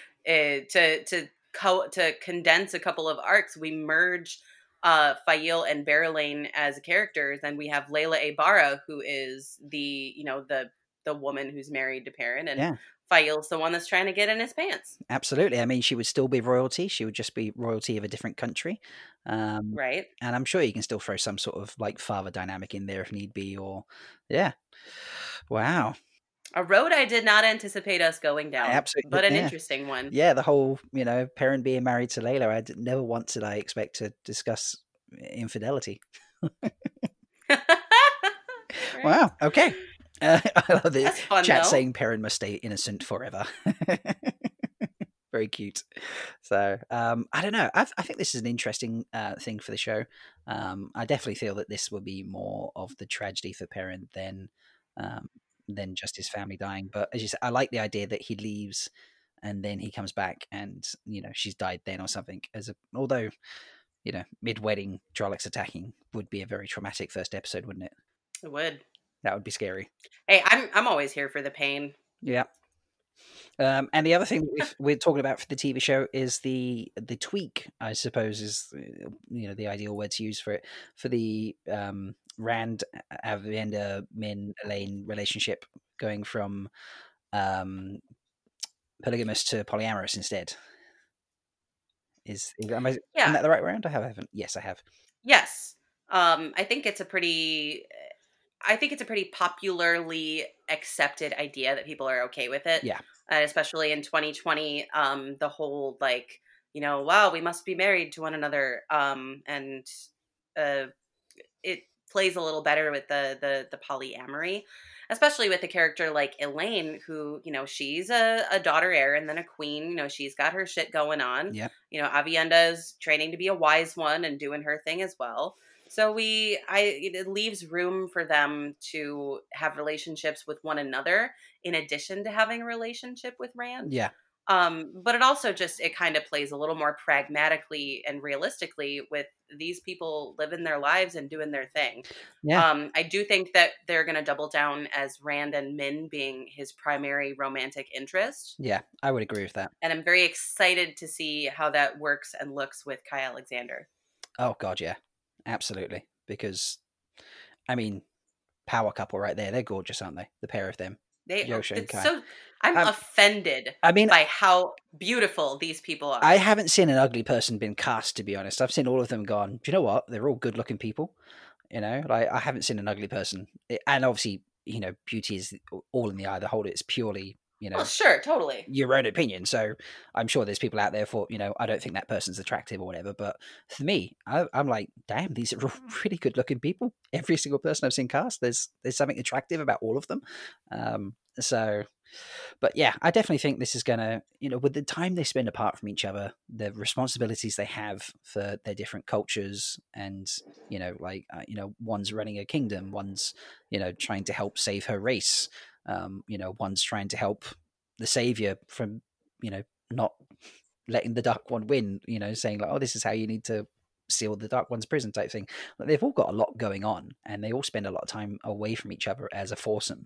to condense a couple of arcs, we merge Fail and Berylane as characters, and we have Layla Ibarra, who is the woman who's married to Perrin, and yeah, Fail's the one that's trying to get in his pants. absolutely. I mean, she would still be royalty. She would just be royalty of a different country. Um, Right. and I'm sure you can still throw some sort of like father dynamic in there if need be. Or yeah, wow, A road I did not anticipate us going down, absolutely. but an Yeah, interesting one. yeah. The whole Perrin being married to Layla. Never once did I expect to discuss infidelity. Right. Wow. Okay. I love the That's fun chat though. saying Perrin must stay innocent forever. Very cute. So I don't know. I think this is an interesting thing for the show. I definitely feel that this will be more of the tragedy for Perrin um, than just his family dying. But as you said, I like the idea that he leaves and then he comes back and she's died then or something. Although mid wedding Trollocs attacking would be a very traumatic first episode, wouldn't it? It would. That would be scary. Hey, I'm always here for the pain. Yeah. And the other thing that we're talking about for the TV show is the tweak, I suppose, is the ideal word to use for it, for the Rand Avienda Min Elaine relationship, going from um, polygamous to polyamorous instead. Am Yeah. that the right round? I haven't. Yes, I have. Yes. I think it's a pretty popularly accepted idea that people are okay with it, Yeah, especially in 2020. The whole like, wow, we must be married to one another, and uh, it plays a little better with the polyamory, especially with a character like Elaine, who she's a daughter heir and then a queen. She's got her shit going on. yeah, Avienda's training to be a wise one and doing her thing as well. So it leaves room for them to have relationships with one another in addition to having a relationship with Rand. yeah, But it also it kind of plays a little more pragmatically and realistically with these people living their lives and doing their thing. yeah, I do think that they're going to double down as Rand and Min being his primary romantic interest. yeah. I would agree with that. And I'm very excited to see how that works and looks with Kai Alexander. Oh God, yeah, absolutely. Because I mean, power couple right there. They're gorgeous, aren't they? The pair of them, Yosha and It's Kai. so, I'm offended I mean, by how beautiful these people are. I haven't seen an ugly person been cast, to be honest. I've seen all of them gone, do you know what? They're all good looking people. Like I haven't seen an ugly person. And obviously, beauty is all in the eye of the beholder. It's purely, Well, sure, totally. your own opinion. So I'm sure there's people out there for, I don't think that person's attractive or whatever. But for me, I'm like, damn, these are all really good looking people. Every single person I've seen cast, there's something attractive about all of them. So, but yeah, I definitely think this is going to, with the time they spend apart from each other, the responsibilities they have for their different cultures, and one's running a kingdom, one's trying to help save her race, one's trying to help the savior from not letting the Dark One win, saying like, oh, this is how you need to seal the Dark One's prison type thing. Like, they've all got a lot going on, and they all spend a lot of time away from each other as a foursome.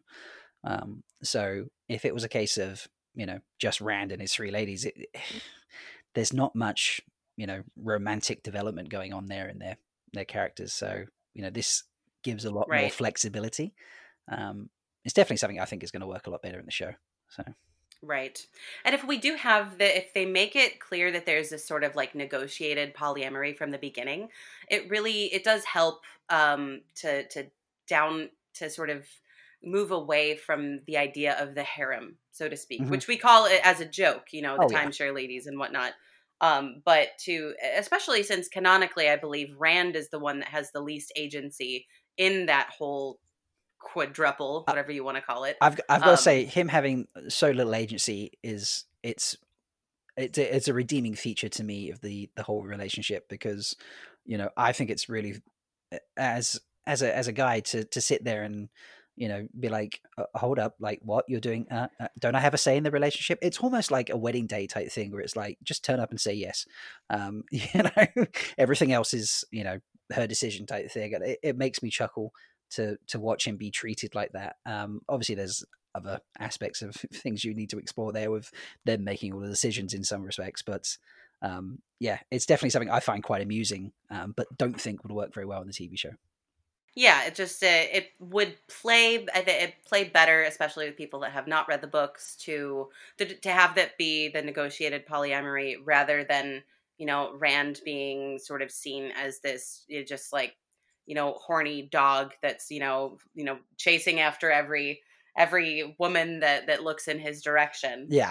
So if it was a case of just Rand and his three ladies, there's not much romantic development going on there in their characters. So this gives a lot more flexibility. It's definitely something I think is going to work a lot better in the show. So. Right. And if we do have if they make it clear that there's this sort of like negotiated polyamory from the beginning, it does help to sort of move away from the idea of the harem, so to speak, Mm-hmm. which we call it as a joke, the timeshare yeah. ladies and whatnot. But especially since canonically, I believe Rand is the one that has the least agency in that whole quadruple, whatever you want to call it. I've got to say, him having so little agency it's a redeeming feature to me of the whole relationship, because I think it's really, as a guy, to sit there and be like, hold up, like, what you're doing, don't I have a say in the relationship? It's almost like a wedding day type thing, where it's like, just turn up and say yes. Everything else is her decision type thing. It makes me chuckle to watch him be treated like that. Obviously there's other aspects of things you need to explore there, with them making all the decisions in some respects, but yeah, it's definitely something I find quite amusing, but don't think would work very well in the TV show. Yeah, it would play better, especially with people that have not read the books, to have that be the negotiated polyamory, rather than Rand being sort of seen as this just like horny dog that's chasing after every woman that looks in his direction. Yeah.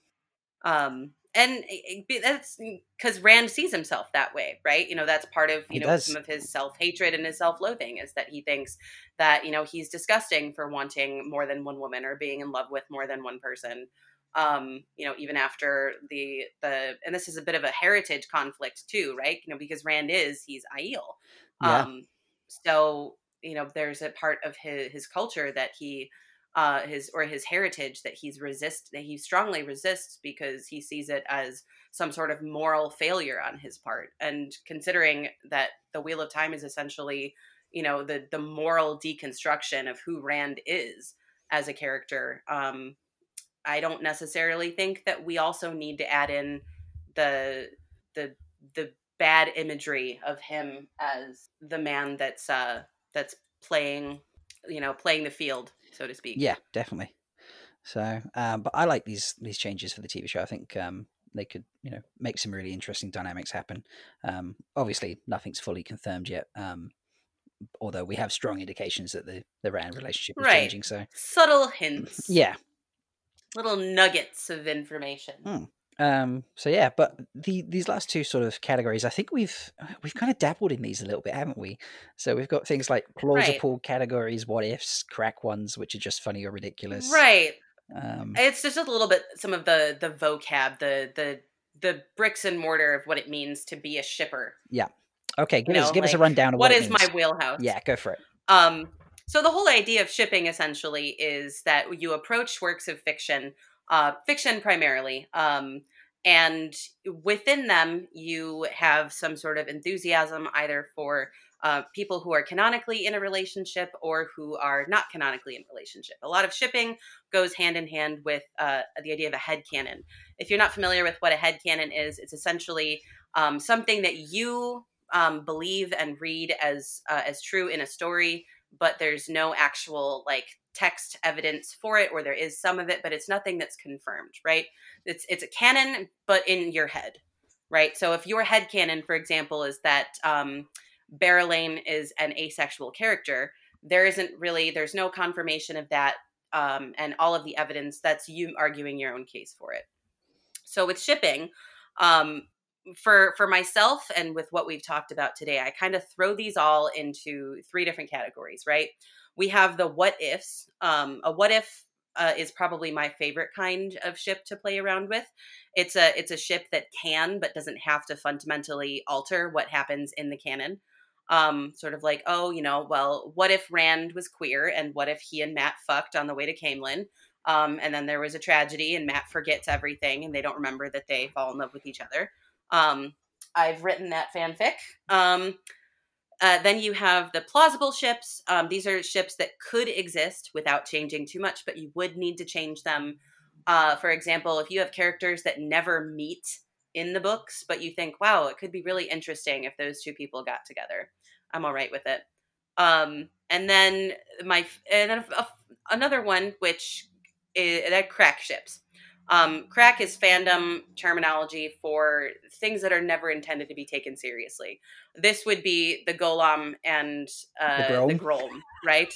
And that's because Rand sees himself that way, right? That's part of, some of his self-hatred and his self-loathing, is that he thinks that, he's disgusting for wanting more than one woman or being in love with more than one person. Even after and this is a bit of a heritage conflict too, right? Because he's Aiel. Yeah. So, there's a part of his culture that his heritage that he strongly resists, because he sees it as some sort of moral failure on his part. And considering that the Wheel of Time is essentially, the moral deconstruction of who Rand is as a character, I don't necessarily think that we also need to add in the bad imagery of him as the man that's playing the field, so to speak. Yeah, definitely. So, but I like these changes for the TV show. I think they could, make some really interesting dynamics happen. Obviously, nothing's fully confirmed yet. Although we have strong indications that the Rand relationship is Right. changing. So, Subtle hints, yeah. little nuggets of information. Hmm. So yeah, but these last two sort of categories, I think we've kind of dabbled in these a little bit, haven't we? So we've got things like Right. plausible categories, what ifs, crack ones, which are just funny or ridiculous. Right. Um, It's just a little bit some of the vocab, the bricks and mortar of what it means to be a shipper. yeah. Okay, You know, give us a like rundown of what what it is my means. wheelhouse? Yeah, go for it. Um, so the whole idea of shipping essentially is that you approach works of fiction, fiction primarily, and within them you have some sort of enthusiasm either for people who are canonically in a relationship or who are not canonically in a relationship. A lot of shipping goes hand in hand with the idea of a headcanon. If you're not familiar with what a headcanon is, it's essentially something that you believe and read as true in a story, but there's no actual like text evidence for it, or there is some of it, but it's nothing that's confirmed, right? It's a canon, but in your head, right? So if your head canon, for example, is that Barrelane is an asexual character, there's no confirmation of that, and all of the evidence that's you arguing your own case for it. So with shipping, um, for myself and with what we've talked about today, I kind of throw these all into three different categories, right? We have the what ifs. A what if is probably my favorite kind of ship to play around with. It's a ship that can but doesn't have to fundamentally alter what happens in the canon. Sort of like, oh, well, what if Rand was queer and what if he and Matt fucked on the way to Camelin? And then there was a tragedy and Matt forgets everything and they don't remember that they fall in love with each other. I've written that fanfic. Then you have the plausible ships. These are ships that could exist without changing too much, but you would need to change them. For example, if you have characters that never meet in the books, but you think, wow, it could be really interesting if those two people got together, I'm all right with it. And then another one, which is that crack ships. Crack is fandom terminology for things that are never intended to be taken seriously. This would be the Golem and The the Grom. Grolm, right?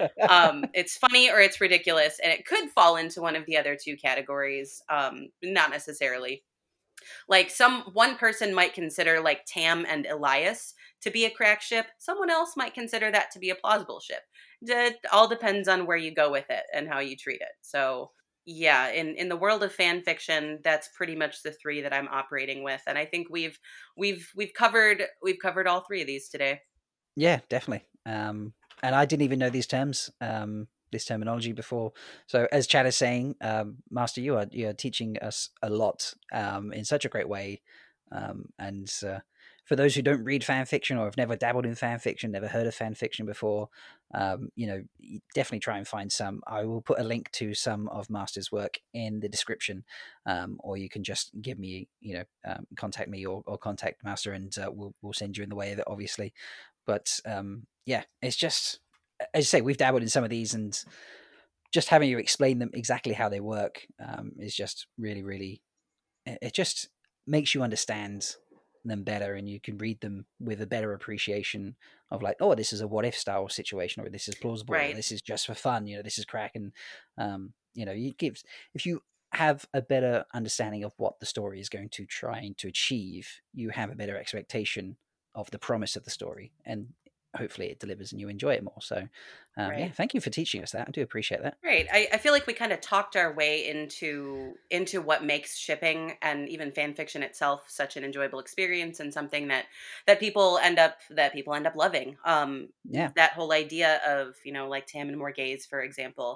It's funny or it's ridiculous, and it could fall into one of the other two categories. Not necessarily. Like one person might consider like Tam and Elias to be a crack ship. Someone else might consider that to be a plausible ship. It all depends on where you go with it and how you treat it. So yeah, in the world of fan fiction, that's pretty much the three that I'm operating with, and I think we've covered all three of these today. Yeah, definitely. And I didn't even know these terms, this terminology before. So, as Chad is saying, Master, you're teaching us a lot in such a great way. And for those who don't read fan fiction or have never dabbled in fan fiction, never heard of fan fiction before, definitely try and find some. I will put a link to some of Master's work in the description, or you can just give me, contact me or contact Master, and we'll send you in the way of it, obviously. But yeah, it's just, as you say, we've dabbled in some of these, and just having you explain them exactly how they work is just really, really. It just makes you understand them better, and you can read them with a better appreciation of like, oh, this is a what if style situation, or this is plausible, or Right. this is just for fun. This is crack, and it gives, if you have a better understanding of what the story is going to try to achieve, you have a better expectation of the promise of the story, and hopefully it delivers and you enjoy it more. So yeah, Right. thank you for teaching us that. I do appreciate that. Right. I feel like we kind of talked our way into what makes shipping and even fan fiction itself such an enjoyable experience and something that people end up loving. Yeah. That whole idea of, like Tam and Morghese, for example.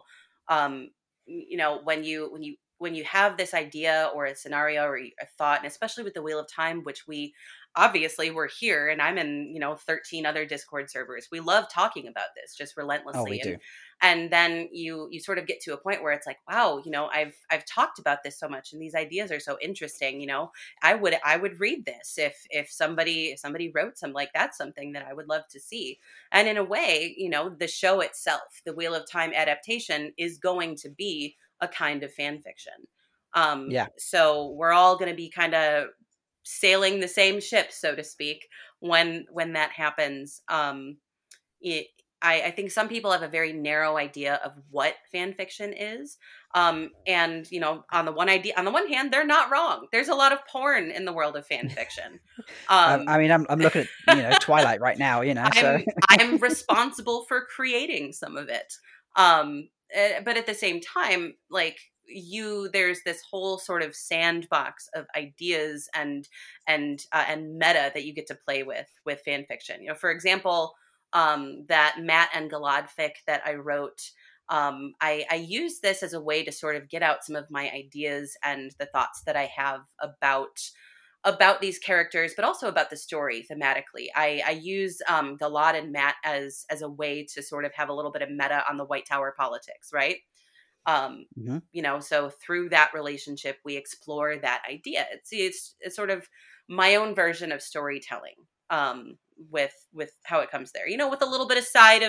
When you have this idea or a scenario or a thought, and especially with the Wheel of Time, which we obviously we're here and I'm in, 13 other Discord servers. We love talking about this just Oh, we relentlessly. do. And then you sort of get to a point where it's like, wow, I've talked about this so much and these ideas are so interesting. I would read this if somebody wrote something, like that's something that I would love to see. And in a way, the show itself, the Wheel of Time adaptation, is going to be a kind of fan fiction. Yeah. So we're all going to be kind of sailing the same ship, so to speak, when that happens. It, I think some people have a very narrow idea of what fan fiction is. And on the one hand, they're not wrong. There's a lot of porn in the world of fan fiction. I Um, mean, I'm looking at Twilight right now, so I'm responsible for creating some of it. But at the same time, like there's this whole sort of sandbox of ideas and meta that you get to play with fan fiction. For example, that Matt and Galad fic that I wrote. I use this as a way to sort of get out some of my ideas and the thoughts that I have about these characters, but also about the story thematically. I use Galad and Matt as a way to sort of have a little bit of meta on the White Tower politics, right? Mhm. So through that relationship, we explore that idea. It's sort of my own version of storytelling, with how it comes there. With a little bit of side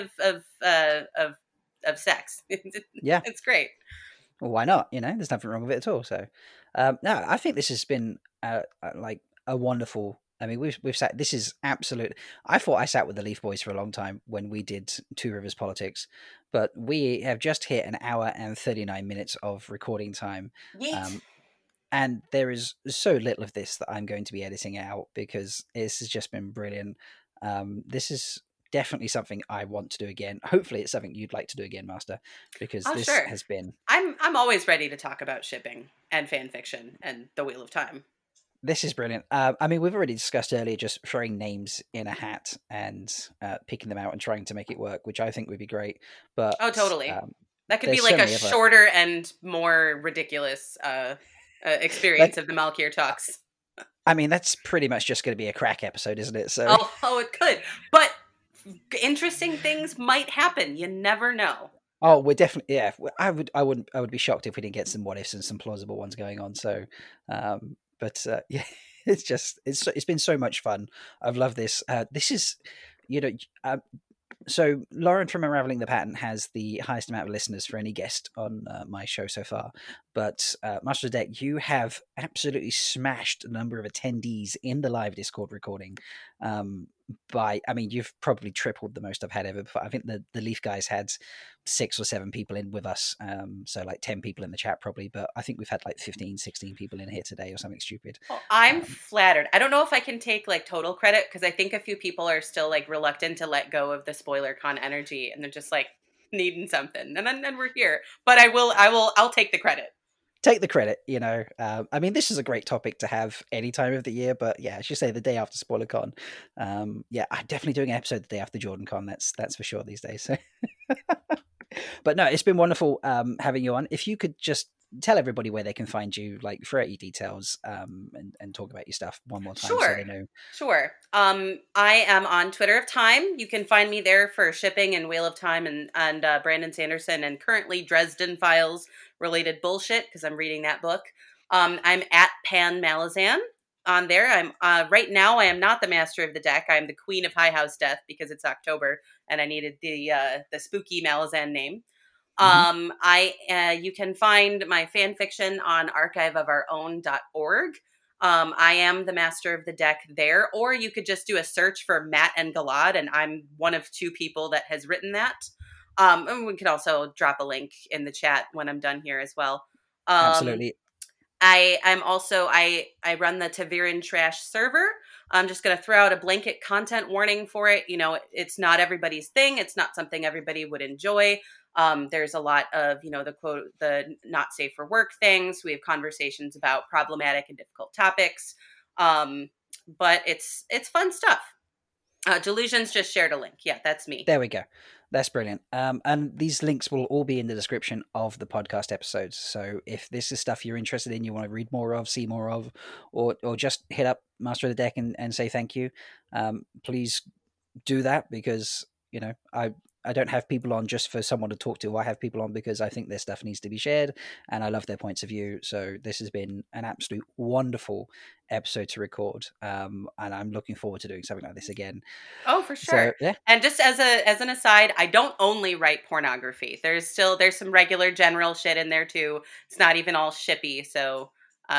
of sex. Yeah. It's great. Well, why not? There's nothing wrong with it at all. So, no, I think this has been like a wonderful. I mean, we've sat. This is absolute. I thought I sat with the Leaf Boys for a long time when we did Two Rivers Politics, but we have just hit an hour and 39 minutes of recording time. Yeet. And there is so little of this that I'm going to be editing out because this has just been brilliant. This is definitely something I want to do again. Hopefully, it's something you'd like to do again, Master, because Oh, this sure. has been. I'm always ready to talk about shipping and fan fiction and the Wheel of Time. This is brilliant. I mean, we've already discussed earlier just throwing names in a hat and picking them out and trying to make it work, which I think would be great. But Oh, totally. That could be there's like so a many other. shorter and more ridiculous experience of the Malkier talks. I mean, that's pretty much just going to be a crack episode, isn't it? So. Oh, it could. But interesting things might happen. You never know. Oh, we're definitely I would be shocked if we didn't get some what ifs and some plausible ones going on. So, but yeah, it's been so much fun. I've loved this. This is, you know, so Lauren from Unraveling the Pattern has the highest amount of listeners for any guest on my show so far. But Master of the Deck, you have absolutely smashed the number of attendees in the live Discord recording. You've probably tripled the most I've had ever before. I think the Leaf guys had 6 or 7 people in with us. So like 10 people in the chat probably, but I think we've had like 15, 16 people in here today or something stupid. Well, I'm flattered. I don't know if I can take like total credit because I think a few people are still like reluctant to let go of the spoiler con energy and they're just like needing something. And then we're here. But I'll take the credit. Take the credit, I mean, this is a great topic to have any time of the year, but yeah, as you say, the day after SpoilerCon, I'm definitely doing an episode the day after JordanCon. That's for sure these days. So. But no, it's been wonderful having you on. If you could just tell everybody where they can find you, like throughout your details, and talk about your stuff one more time, Sure. so they know. Sure. I am on Twitter of Time. You can find me there for shipping and Wheel of Time and Brandon Sanderson and currently Dresden Files related bullshit because I'm reading that book. I'm at Pan Malazan on there. I'm right now. I am not the Master of the Deck. I'm the Queen of High House Death because it's October and I needed the spooky Malazan name. You can find my fan fiction on archiveofourown.org. I am the Master of the Deck there, or you could just do a search for Matt and Galad, and I'm one of 2 people that has written that. And we can also drop a link in the chat when I'm done here as well. Absolutely. I'm also I run the Taviran Trash server. I'm just going to throw out a blanket content warning for it. It's not everybody's thing. It's not something everybody would enjoy. There's a lot of, the not safe for work things. We have conversations about problematic and difficult topics. But it's fun stuff. Delusions just shared a link. Yeah, that's me. There we go. That's brilliant. And these links will all be in the description of the podcast episodes. So if this is stuff you're interested in, you want to read more of, see more of, or just hit up Master of the Deck and say thank you, please do that because, I I don't have people on just for someone to talk to. I have people on because I think their stuff needs to be shared, and I love their points of view. So this has been an absolute wonderful episode to record, and I'm looking forward to doing something like this again. Oh, for sure. So yeah. And just as an aside, I don't only write pornography. There's some regular general shit in there too. It's not even all shippy. So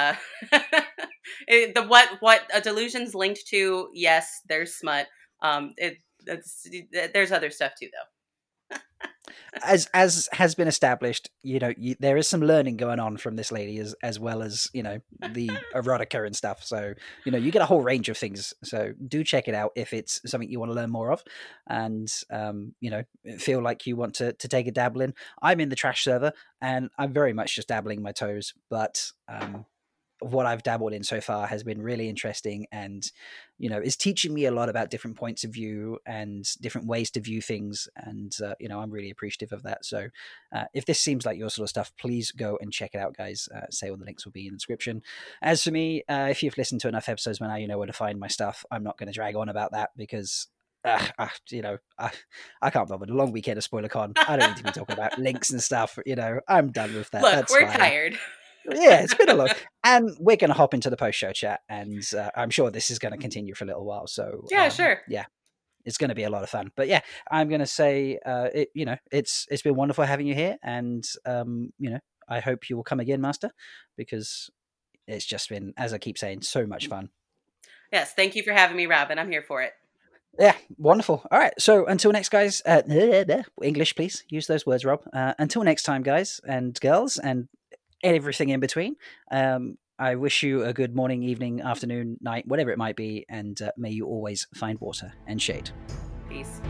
what a delusion's linked to, yes, there's smut. There's other stuff too though. As has been established, there is some learning going on from this lady as well as the erotica and stuff. So you get a whole range of things. So do check it out if it's something you want to learn more of, and feel like you want to take a dabble in. I'm in the trash server, and I'm very much just dabbling my toes, but what I've dabbled in so far has been really interesting, and is teaching me a lot about different points of view and different ways to view things, and I'm really appreciative of that. So if this seems like your sort of stuff, please go and check it out, guys. Say all the links will be in the description. As for me, if you've listened to enough episodes by now, you know where to find my stuff. I'm not going to drag on about that because I can't bother. The long weekend of SpoilerCon, I don't need to be talking about links and stuff. I'm done with that. Look, That's we're fine. tired. Yeah, it's been a lot, and we're going to hop into the post-show chat, and I'm sure this is going to continue for a little while. So yeah, sure, yeah, it's going to be a lot of fun. But yeah, I'm going to say, it's been wonderful having you here, and I hope you will come again, Master, because it's just been, as I keep saying, so much fun. Yes, thank you for having me, Robin. I'm here for it. Yeah, wonderful. All right, so until next, guys. English, please use those words, Rob. Until next time, guys and girls, and everything in between. I wish you a good morning, evening, afternoon, night, whatever it might be, and may you always find water and shade. Peace.